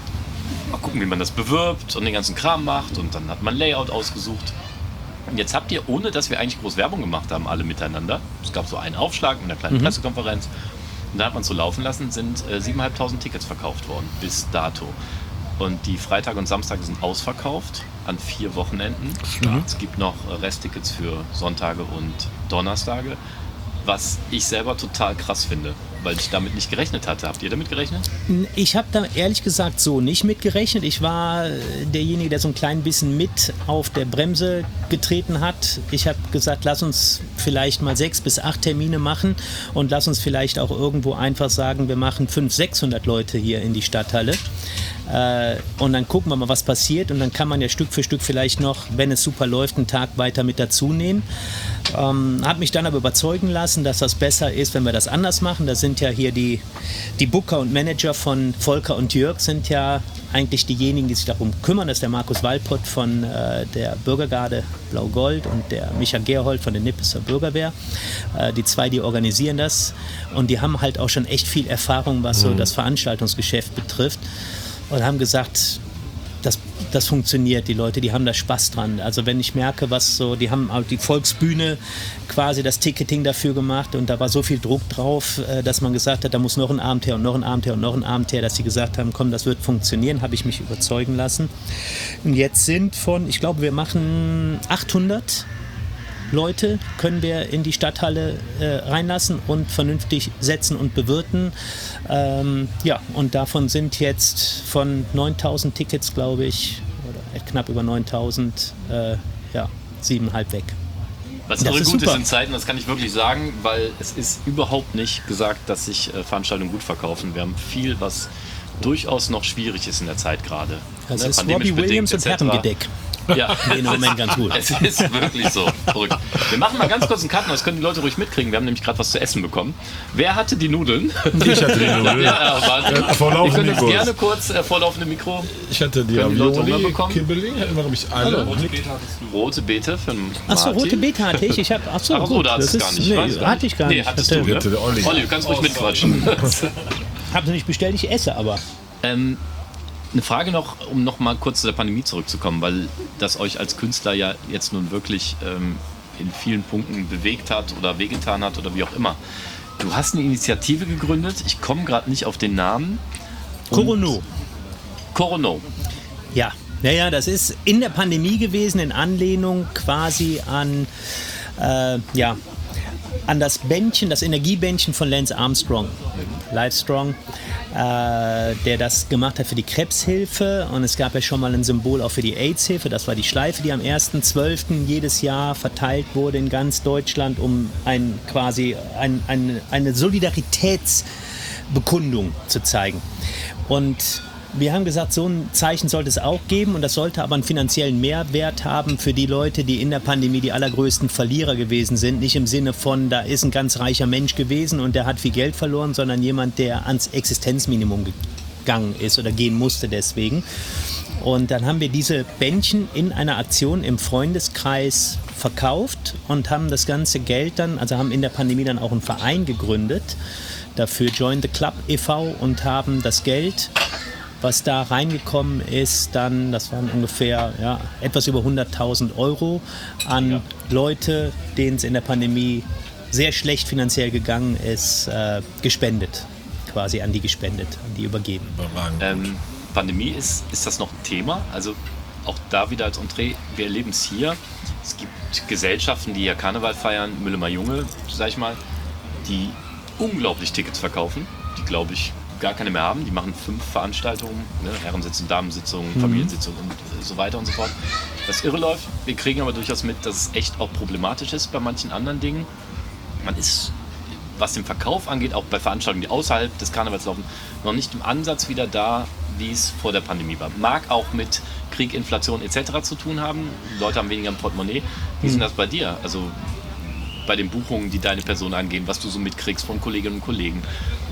mal gucken, wie man das bewirbt und den ganzen Kram macht. Und dann hat man Layout ausgesucht. Und jetzt habt ihr, ohne dass wir eigentlich groß Werbung gemacht haben, alle miteinander, es gab so einen Aufschlag mit einer kleinen mhm. Pressekonferenz, und da hat man es so laufen lassen, sind äh, siebentausendfünfhundert Tickets verkauft worden bis dato. Und die Freitage und Samstage sind ausverkauft an vier Wochenenden. Mhm. Es gibt noch Resttickets für Sonntage und Donnerstage. Was ich selber total krass finde, weil ich damit nicht gerechnet hatte. Habt ihr damit gerechnet? Ich habe da ehrlich gesagt so nicht mit gerechnet. Ich war derjenige, der so ein klein bisschen mit auf der Bremse getreten hat. Ich habe gesagt, lass uns vielleicht mal sechs bis acht Termine machen und lass uns vielleicht auch irgendwo einfach sagen, wir machen fünfhundert, sechshundert Leute hier in die Stadthalle. Äh, und dann gucken wir mal, was passiert. Und dann kann man ja Stück für Stück vielleicht noch, wenn es super läuft, einen Tag weiter mit dazu nehmen. Ähm, hat mich dann aber überzeugen lassen, dass das besser ist, wenn wir das anders machen. Da sind ja hier die, die Booker und Manager von Volker und Jörg sind ja eigentlich diejenigen, die sich darum kümmern. Das ist der Markus Walpott von äh, der Bürgergarde Blau-Gold und der Micha Gerhold von der Nippeser Bürgerwehr. Äh, die zwei, die organisieren das. Und die haben halt auch schon echt viel Erfahrung, was so das Veranstaltungsgeschäft betrifft. Und haben gesagt, das, das funktioniert, die Leute, die haben da Spaß dran. Also wenn ich merke, was so, die haben auch die Volksbühne quasi das Ticketing dafür gemacht und da war so viel Druck drauf, dass man gesagt hat, da muss noch ein Abend her und noch ein Abend her und noch ein Abend her, dass sie gesagt haben, komm, das wird funktionieren, habe ich mich überzeugen lassen. Und jetzt sind von, ich glaube, wir machen achthundert Leute können wir in die Stadthalle äh, reinlassen und vernünftig setzen und bewirten. Ähm, ja, und davon sind jetzt von neuntausend Tickets, glaube ich, oder knapp über neuntausend, äh, ja, siebeneinhalb weg. Was irre gut ist in Zeiten, das kann ich wirklich sagen, weil es ist überhaupt nicht gesagt, dass sich äh, Veranstaltungen gut verkaufen. Wir haben viel, was durchaus noch schwierig ist in der Zeit gerade. Das ne? ist Robbie Williams und Herrengedeck. Ja, im Moment ganz gut. Es ist wirklich so verrückt. Wir machen mal ganz kurz einen Cut, das können die Leute ruhig mitkriegen. Wir haben nämlich gerade was zu essen bekommen. Wer hatte die Nudeln? Ich hatte die Nudeln. Ja, äh, vorlaufende Ihr könnt uns Mikros. gerne kurz äh, vorlaufende Mikro. Ich hatte die Ravioli, Kibbeling, hätten wir, glaube ich, alle. Rote Beete hattest du. Rote Beete für einen Achso, rote Beete hatte ich. ich hab, achso, Ach so, da hattest du es gar nicht. Nee, weiß hatte ich gar nee, nicht. Hattest du, Bitte, der Olli. Olli, du kannst ruhig mitquatschen. Hab sie nicht bestellt, ich esse aber. Ähm, Eine Frage noch, um noch mal kurz zu der Pandemie zurückzukommen, weil das euch als Künstler ja jetzt nun wirklich ähm, in vielen Punkten bewegt hat oder wehgetan hat oder wie auch immer. Du hast eine Initiative gegründet, ich komme gerade nicht auf den Namen. Corono. Corono. Ja, ja, ja, das ist in der Pandemie gewesen, in Anlehnung quasi an, äh, ja, an das Bändchen, das Energiebändchen von Lance Armstrong, Livestrong, äh, der das gemacht hat für die Krebshilfe. Und es gab ja schon mal ein Symbol auch für die AIDS-Hilfe. Das war die Schleife, die am ersten zwölften jedes Jahr verteilt wurde in ganz Deutschland, um ein, quasi ein, ein, eine Solidaritätsbekundung zu zeigen. Und wir haben gesagt, so ein Zeichen sollte es auch geben und das sollte aber einen finanziellen Mehrwert haben für die Leute, die in der Pandemie die allergrößten Verlierer gewesen sind. Nicht im Sinne von, da ist ein ganz reicher Mensch gewesen und der hat viel Geld verloren, sondern jemand, der ans Existenzminimum gegangen ist oder gehen musste deswegen. Und dann haben wir diese Bändchen in einer Aktion im Freundeskreis verkauft und haben das ganze Geld dann, also haben in der Pandemie dann auch einen Verein gegründet, dafür Join the Club e V, und haben das Geld, was da reingekommen ist, dann, das waren ungefähr ja, etwas über hunderttausend Euro, an ja. Leute, denen es in der Pandemie sehr schlecht finanziell gegangen ist, äh, gespendet. Quasi an die gespendet, an die übergeben. Ähm, Pandemie, ist, ist das noch ein Thema? Also auch da wieder als Entree, wir erleben es hier. Es gibt Gesellschaften, die ja Karneval feiern, Müllemer Junge, sag ich mal, die unglaublich Tickets verkaufen, die glaube ich gar keine mehr haben. Die machen fünf Veranstaltungen, ne? Herrensitzung, Damensitzung, mhm. Familiensitzung und so weiter und so fort. Das irre läuft. Wir kriegen aber durchaus mit, dass es echt auch problematisch ist bei manchen anderen Dingen. Man ist, was den Verkauf angeht, auch bei Veranstaltungen, die außerhalb des Karnevals laufen, noch nicht im Ansatz wieder da, wie es vor der Pandemie war. Mag auch mit Krieg, Inflation et cetera zu tun haben. Die Leute haben weniger im Portemonnaie. Wie ist denn das bei dir? Also bei den Buchungen, die deine Person angehen, was du so mitkriegst von Kolleginnen und Kollegen.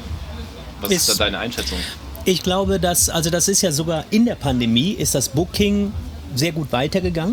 Was ist, ist da deine Einschätzung? Ich glaube, dass, also das ist ja sogar in der Pandemie, ist das Booking sehr gut weitergegangen,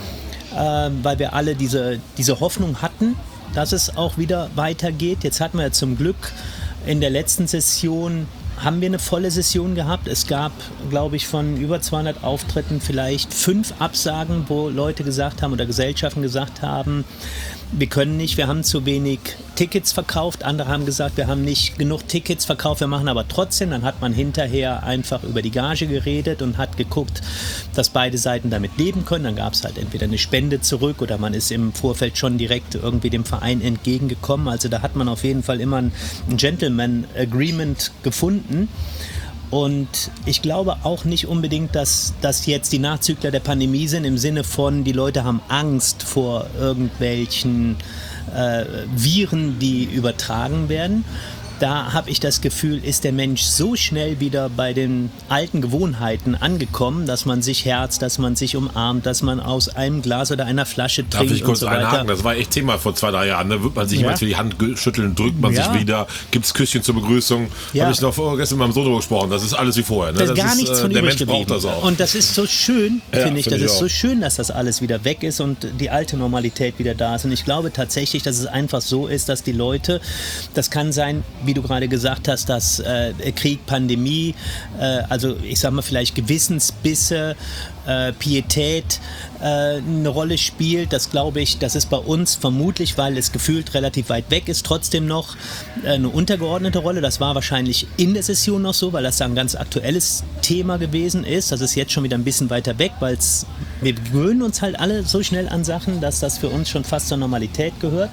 äh, weil wir alle diese, diese Hoffnung hatten, dass es auch wieder weitergeht. Jetzt hatten wir ja zum Glück in der letzten Session, haben wir eine volle Session gehabt. Es gab, glaube ich, von über zweihundert Auftritten vielleicht fünf Absagen, wo Leute gesagt haben oder Gesellschaften gesagt haben, wir können nicht, wir haben zu wenig Tickets verkauft. Andere haben gesagt, wir haben nicht genug Tickets verkauft, wir machen aber trotzdem. Dann hat man hinterher einfach über die Gage geredet und hat geguckt, dass beide Seiten damit leben können. Dann gab es halt entweder eine Spende zurück oder man ist im Vorfeld schon direkt irgendwie dem Verein entgegengekommen. Also da hat man auf jeden Fall immer ein Gentleman Agreement gefunden. Und ich glaube auch nicht unbedingt, dass das jetzt die Nachzügler der Pandemie sind, im Sinne von, die Leute haben Angst vor irgendwelchen äh, Viren, die übertragen werden. Da habe ich das Gefühl, ist der Mensch so schnell wieder bei den alten Gewohnheiten angekommen, dass man sich herzt, dass man sich umarmt, dass man aus einem Glas oder einer Flasche trinkt. Darf ich kurz und so weiter. einhaken? Das war echt Thema vor zwei, drei Jahren. Da wird man sich Ja. immer für die Hand schütteln, drückt man Ja. sich wieder, gibt es Küsschen zur Begrüßung. Ja. Habe ich noch vorgestern mit meinem Sohn drüber gesprochen. Das ist alles wie vorher. Ne? Da ist Das gar ist, nichts äh, von der übrig Mensch geblieben. braucht das auch. Und das ist so schön, Ja, finde ich. find Das ich ist so auch. schön, dass das alles wieder weg ist und die alte Normalität wieder da ist. Und ich glaube tatsächlich, dass es einfach so ist, dass die Leute, das kann sein, wie du gerade gesagt hast, dass äh, Krieg, Pandemie, äh, also ich sag mal vielleicht Gewissensbisse, äh, Pietät äh, eine Rolle spielt. Das glaube ich, das ist bei uns vermutlich, weil es gefühlt relativ weit weg ist, trotzdem noch äh, eine untergeordnete Rolle. Das war wahrscheinlich in der Session noch so, weil das ein ganz aktuelles Thema gewesen ist. Das ist jetzt schon wieder ein bisschen weiter weg, weil wir gewöhnen uns halt alle so schnell an Sachen, dass das für uns schon fast zur Normalität gehört.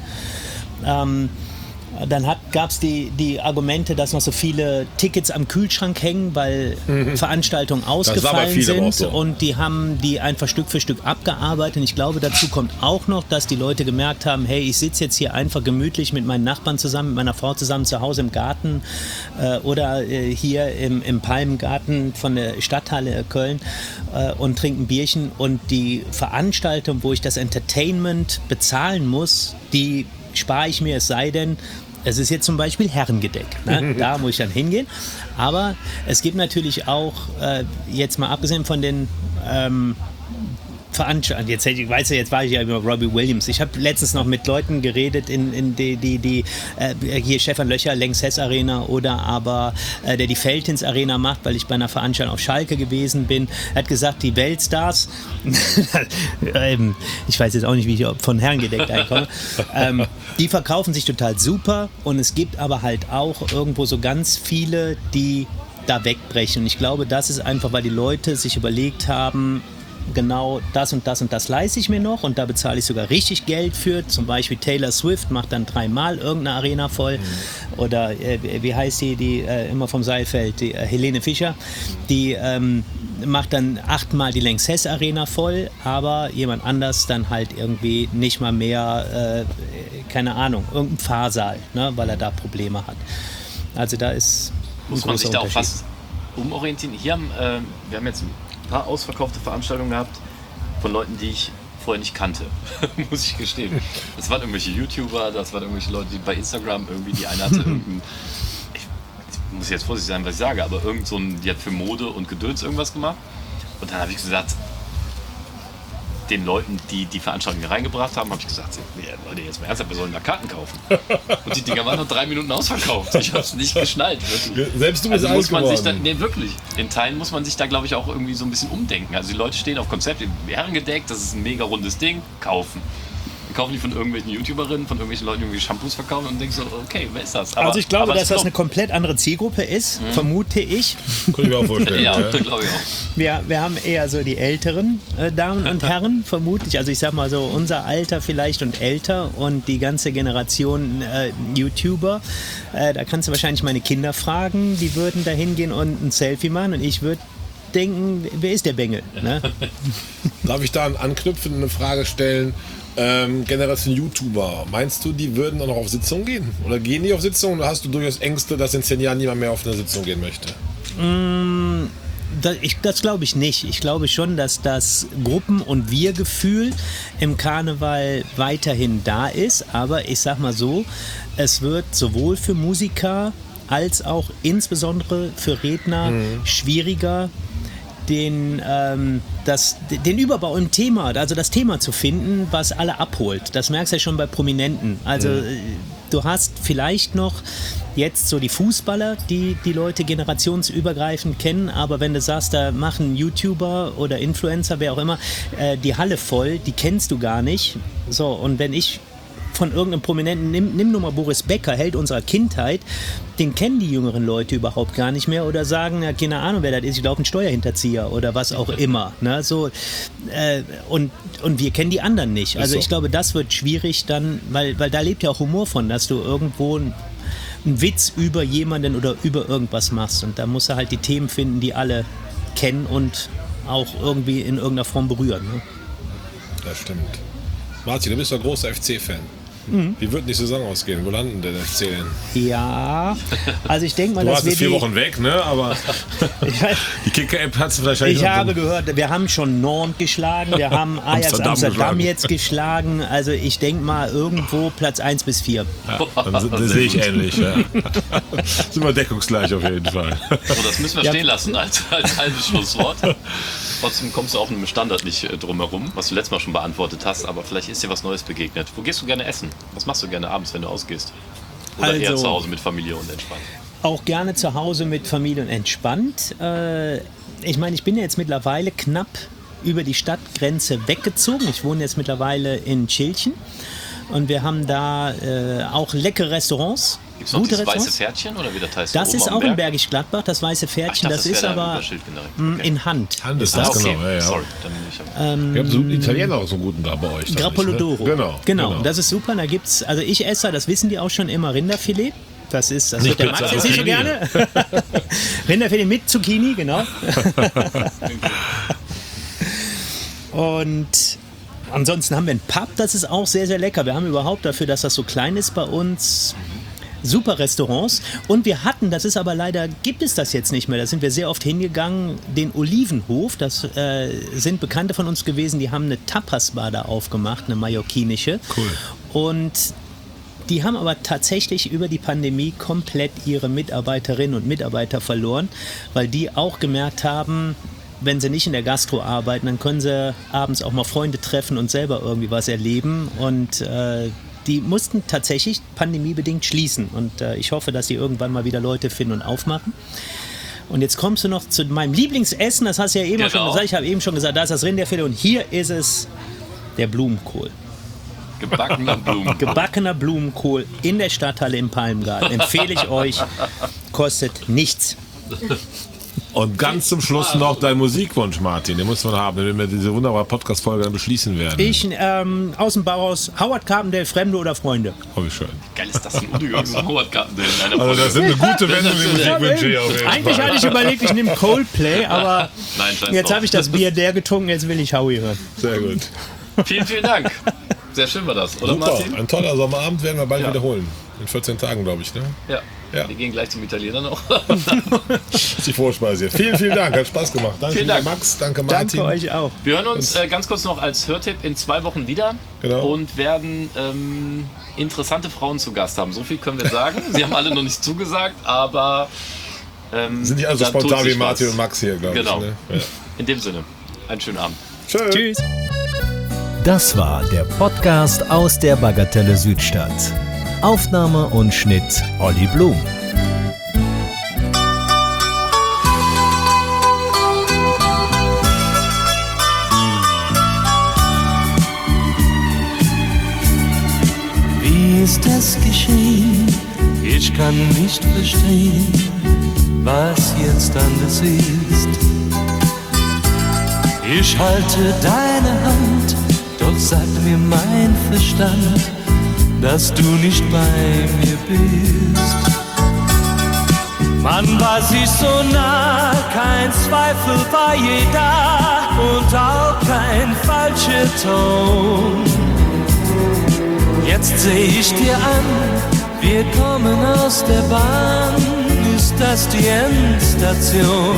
Ähm, Dann gab es die, die Argumente, dass noch so viele Tickets am Kühlschrank hängen, weil mhm. Veranstaltungen ausgefallen sind so. Und die haben die einfach Stück für Stück abgearbeitet. Und ich glaube, dazu kommt auch noch, dass die Leute gemerkt haben, hey, ich sitze jetzt hier einfach gemütlich mit meinen Nachbarn zusammen, mit meiner Frau zusammen zu Hause im Garten äh, oder äh, hier im, im Palmengarten von der Stadthalle Köln äh, und trinken Bierchen. Und die Veranstaltung, wo ich das Entertainment bezahlen muss, die spare ich mir, es sei denn, es ist jetzt zum Beispiel Herrengedeck. Ne? Da muss ich dann hingehen. Aber es gibt natürlich auch, äh, jetzt mal abgesehen von den ähm, Veranstaltungen, jetzt, ich weiß ja, jetzt war ich ja über Robbie Williams. Ich habe letztens noch mit Leuten geredet, in, in die, die, die äh, hier Stefan Löcher, Lanxess Arena oder aber äh, der die Feldhins Arena macht, weil ich bei einer Veranstaltung auf Schalke gewesen bin. Er hat gesagt, die Weltstars, ähm, ich weiß jetzt auch nicht, wie ich von Herrengedeck einkomme, ähm, die verkaufen sich total super und es gibt aber halt auch irgendwo so ganz viele, die da wegbrechen. Und ich glaube, das ist einfach, weil die Leute sich überlegt haben, genau das und das und das leiste ich mir noch und da bezahle ich sogar richtig Geld für. Zum Beispiel Taylor Swift macht dann dreimal irgendeine Arena voll. Mhm. Oder äh, wie heißt die, die äh, immer vom Seilfeld, die äh, Helene Fischer, die ähm, macht dann achtmal die Lanxess Arena voll, aber jemand anders dann halt irgendwie nicht mal mehr, äh, keine Ahnung, irgendein Pfarrsaal, ne, weil er da Probleme hat. Also da ist ein muss man sich da auch Unterschied. fast umorientieren. Hier haben äh, wir haben jetzt ein paar ausverkaufte Veranstaltungen gehabt von Leuten, die ich vorher nicht kannte, muss ich gestehen. Das waren irgendwelche YouTuber, das waren irgendwelche Leute, die bei Instagram irgendwie, die eine hatte irgendein, ich muss jetzt vorsichtig sein, was ich sage, aber irgend so ein, die hat für Mode und Gedöns irgendwas gemacht Und dann habe ich gesagt, den Leuten, die die Veranstaltung hier reingebracht haben, habe ich gesagt, nee, Leute, jetzt mal ernsthaft, wir sollen da Karten kaufen. Und die Dinger waren noch drei Minuten ausverkauft. Ich habe es nicht geschnallt, wirklich. Selbst du bist also muss man sich da, geworden. nee, wirklich. In Teilen muss man sich da, glaube ich, auch irgendwie so ein bisschen umdenken. Also die Leute stehen auf Konzept, herrengedeck, das ist ein mega rundes Ding, kaufen. Dann kaufen die von irgendwelchen YouTuberinnen, von irgendwelchen Leuten, die irgendwie Shampoos verkaufen und denken so, okay, wer ist das? Aber, also ich glaube, aber dass das ist eine komplett andere Zielgruppe ist, mhm. vermute ich. Kann ich mir auch vorstellen. Ja, ja. glaube ich auch. Wir, wir haben eher so die älteren äh, Damen und Herren, vermutlich. Also ich sag mal so unser Alter vielleicht und älter und die ganze Generation äh, YouTuber. Äh, da kannst du wahrscheinlich meine Kinder fragen, die würden da hingehen und ein Selfie machen und ich würde denken, wer ist der Bengel? Ne? Darf ich da anknüpfen, eine Frage stellen? Ähm, Generation YouTuber, meinst du, die würden auch noch auf Sitzungen gehen? Oder gehen die auf Sitzungen? Oder hast du durchaus Ängste, dass in zehn Jahren niemand mehr auf eine Sitzung gehen möchte? Mm, das das glaube ich nicht. Ich glaube schon, dass das Gruppen- und Wir-Gefühl im Karneval weiterhin da ist. Aber ich sag mal so, es wird sowohl für Musiker als auch insbesondere für Redner mhm. schwieriger, den, ähm, das, den Überbau im Thema, also das Thema zu finden, was alle abholt. Das merkst du ja schon bei Prominenten. Also mhm. du hast vielleicht noch jetzt so die Fußballer, die die Leute generationsübergreifend kennen, aber wenn du sagst, da machen YouTuber oder Influencer, wer auch immer, äh, die Halle voll, die kennst du gar nicht. So, und wenn ich von irgendeinem Prominenten, nimm, nimm nur mal Boris Becker, Held unserer Kindheit, den kennen die jüngeren Leute überhaupt gar nicht mehr oder sagen, ja, keine Ahnung, wer das ist, ich glaube, ein Steuerhinterzieher oder was auch immer. Ne? So, äh, und, und wir kennen die anderen nicht. Also ich glaube, das wird schwierig dann, weil, weil da lebt ja auch Humor von, dass du irgendwo einen Witz über jemanden oder über irgendwas machst. Und da musst du halt die Themen finden, die alle kennen und auch irgendwie in irgendeiner Form berühren. Ne? Das stimmt. Martin, du bist ja ein großer F C-Fan. Mhm. Wie wird die Saison ausgehen? Wo landen denn F C denn? Ja, also ich denke mal, du dass warst wir jetzt vier die, Wochen weg, ne? Aber die Kicker-App hat es wahrscheinlich. Ich habe gehört, wir haben schon Nantes geschlagen, wir haben Ajax Amsterdam, Amsterdam geschlagen. jetzt geschlagen. Also ich denke mal irgendwo Platz eins bis vier. Ja, dann, dann sehe ich ähnlich. Ja. Sind wir deckungsgleich auf jeden Fall. So, das müssen wir ja. stehen lassen als, als halbes Schlusswort. Trotzdem kommst du auch mit dem Standard nicht äh, drum herum, was du letztes Mal schon beantwortet hast, aber vielleicht ist dir was Neues begegnet. Wo gehst du gerne essen? Was machst du gerne abends, wenn du ausgehst? Oder also, eher zu Hause mit Familie und entspannt? Auch gerne zu Hause mit Familie und entspannt. Äh, ich meine, ich bin ja jetzt mittlerweile knapp über die Stadtgrenze weggezogen. Ich wohne jetzt mittlerweile in Tschilchen und wir haben da äh, auch leckere Restaurants. Gibt es noch dieses weiße Pferdchen oder wie das heißt? Das ist auch in Bergisch Gladbach, das weiße Pferdchen. Ach, dachte, das, das ist aber okay. in Hand. Hand ist das, das okay. genau. Ja, ja. Sorry. Ähm, Wir haben so einen Italiener auch so einen guten da bei euch. Grappolo d'Oro. Ne? Genau, genau. genau. Das ist super. Da gibt's, also ich esse, das wissen die auch schon immer, Rinderfilet. Das ist, das nicht wird der Max jetzt nicht so gerne. Rinderfilet mit Zucchini, genau. Und ansonsten haben wir einen Pub, das ist auch sehr, sehr lecker. Wir haben überhaupt dafür, dass das so klein ist bei uns, super Restaurants. Und wir hatten, das ist aber leider, gibt es das jetzt nicht mehr, da sind wir sehr oft hingegangen, den Olivenhof, das äh, sind Bekannte von uns gewesen, die haben eine Tapas-Bar da aufgemacht, eine mallorquinische. Cool. Und die haben aber tatsächlich über die Pandemie komplett ihre Mitarbeiterinnen und Mitarbeiter verloren, weil die auch gemerkt haben, wenn sie nicht in der Gastro arbeiten, dann können sie abends auch mal Freunde treffen und selber irgendwie was erleben. Und äh, die mussten tatsächlich pandemiebedingt schließen. Und äh, ich hoffe, dass sie irgendwann mal wieder Leute finden und aufmachen. Und jetzt kommst du noch zu meinem Lieblingsessen. Das hast du ja eben genau. schon gesagt. Ich habe eben schon gesagt, da ist das Rinderfilet und hier ist es der Blumenkohl. Gebackener Blumenkohl. Gebackener Blumenkohl in der Stadthalle im Palmgarten. Empfehle ich euch. Kostet nichts. Und ganz zum Schluss noch dein Musikwunsch, Martin. Den muss man haben, wenn wir diese wunderbare Podcast-Folge dann beschließen werden. Ich, ähm, aus dem Bauhaus, Howard Carpendale, Fremde oder Freunde. Oh, wie schön. Geil ist das, ein Unübergang Howard Carpendale. Also das sind eine gute Wendung, die Musikwünsche hier auf jeden Fall. Eigentlich hatte ich überlegt, ich nehme Coldplay, aber Nein, jetzt habe ich das Bier der getrunken, jetzt will ich Howie hören. Sehr gut. Vielen, vielen Dank. Sehr schön war das, oder Super. Martin? Ein toller Sommerabend werden wir bald ja. wiederholen. In vierzehn Tagen, glaube ich, ne? Ja. Ja. Wir gehen gleich zum Italiener noch. Das ist die Vorspeise hier. Vielen, vielen Dank. Hat Spaß gemacht. Danke, vielen Dank. Max. Danke, Martin. Danke euch auch. Wir hören uns äh, ganz kurz noch als Hörtipp in zwei Wochen wieder genau. und werden ähm, interessante Frauen zu Gast haben. So viel können wir sagen. Sie haben alle noch nicht zugesagt, aber... Ähm, sind die also spontan wie Martin was. und Max hier, glaube genau. ich. Ne? Ja. In dem Sinne, einen schönen Abend. Tschüss. Das war der Podcast aus der Bagatelle Südstadt. Aufnahme und Schnitt Olli Blum. Wie ist das geschehen? Ich kann nicht verstehen, was jetzt anders ist. Ich halte deine Hand, doch sagt mir mein Verstand, dass du nicht bei mir bist. Man war sich so nah, kein Zweifel war je da und auch kein falscher Ton. Jetzt seh ich dir an, wir kommen aus der Bahn, ist das die Endstation?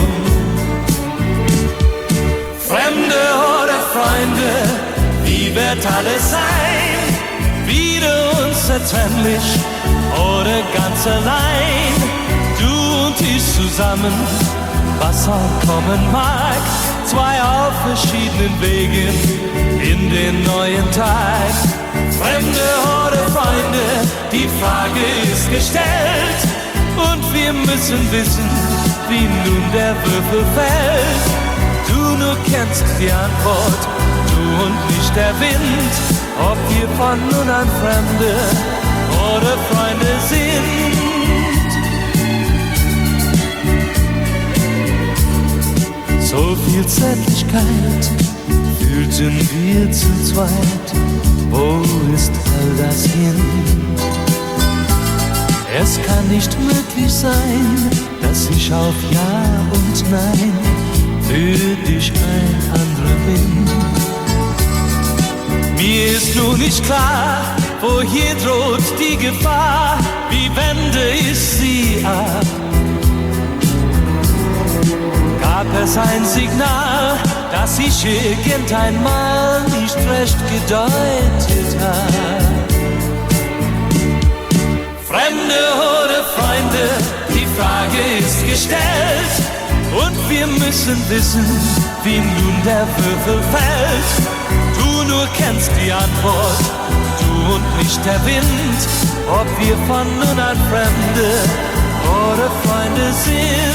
Fremde oder Freunde, wie wird alles sein? Wieder unzertrennlich oder ganz allein? Du und ich zusammen, was auch kommen mag, zwei auf verschiedenen Wegen in den neuen Tag. Fremde oder Freunde, die Frage ist gestellt und wir müssen wissen, wie nun der Würfel fällt. Du nur kennst die Antwort, du und nicht der Wind, ob wir von nun an Fremde oder Freunde sind. So viel Zärtlichkeit fühlten wir zu zweit, wo ist all das hin? Es kann nicht möglich sein, dass ich auf Ja und Nein für dich ein anderer bin. Mir ist nur nicht klar, wo hier droht die Gefahr, wie wende ich sie ab? Gab es ein Signal, das ich irgendeinmal nicht recht gedeutet habe? Fremde oder Freunde, die Frage ist gestellt und wir müssen wissen, wie nun der Würfel fällt. Du nur kennst die Antwort, du und nicht der Wind, ob wir von nun an Fremde oder Freunde sind.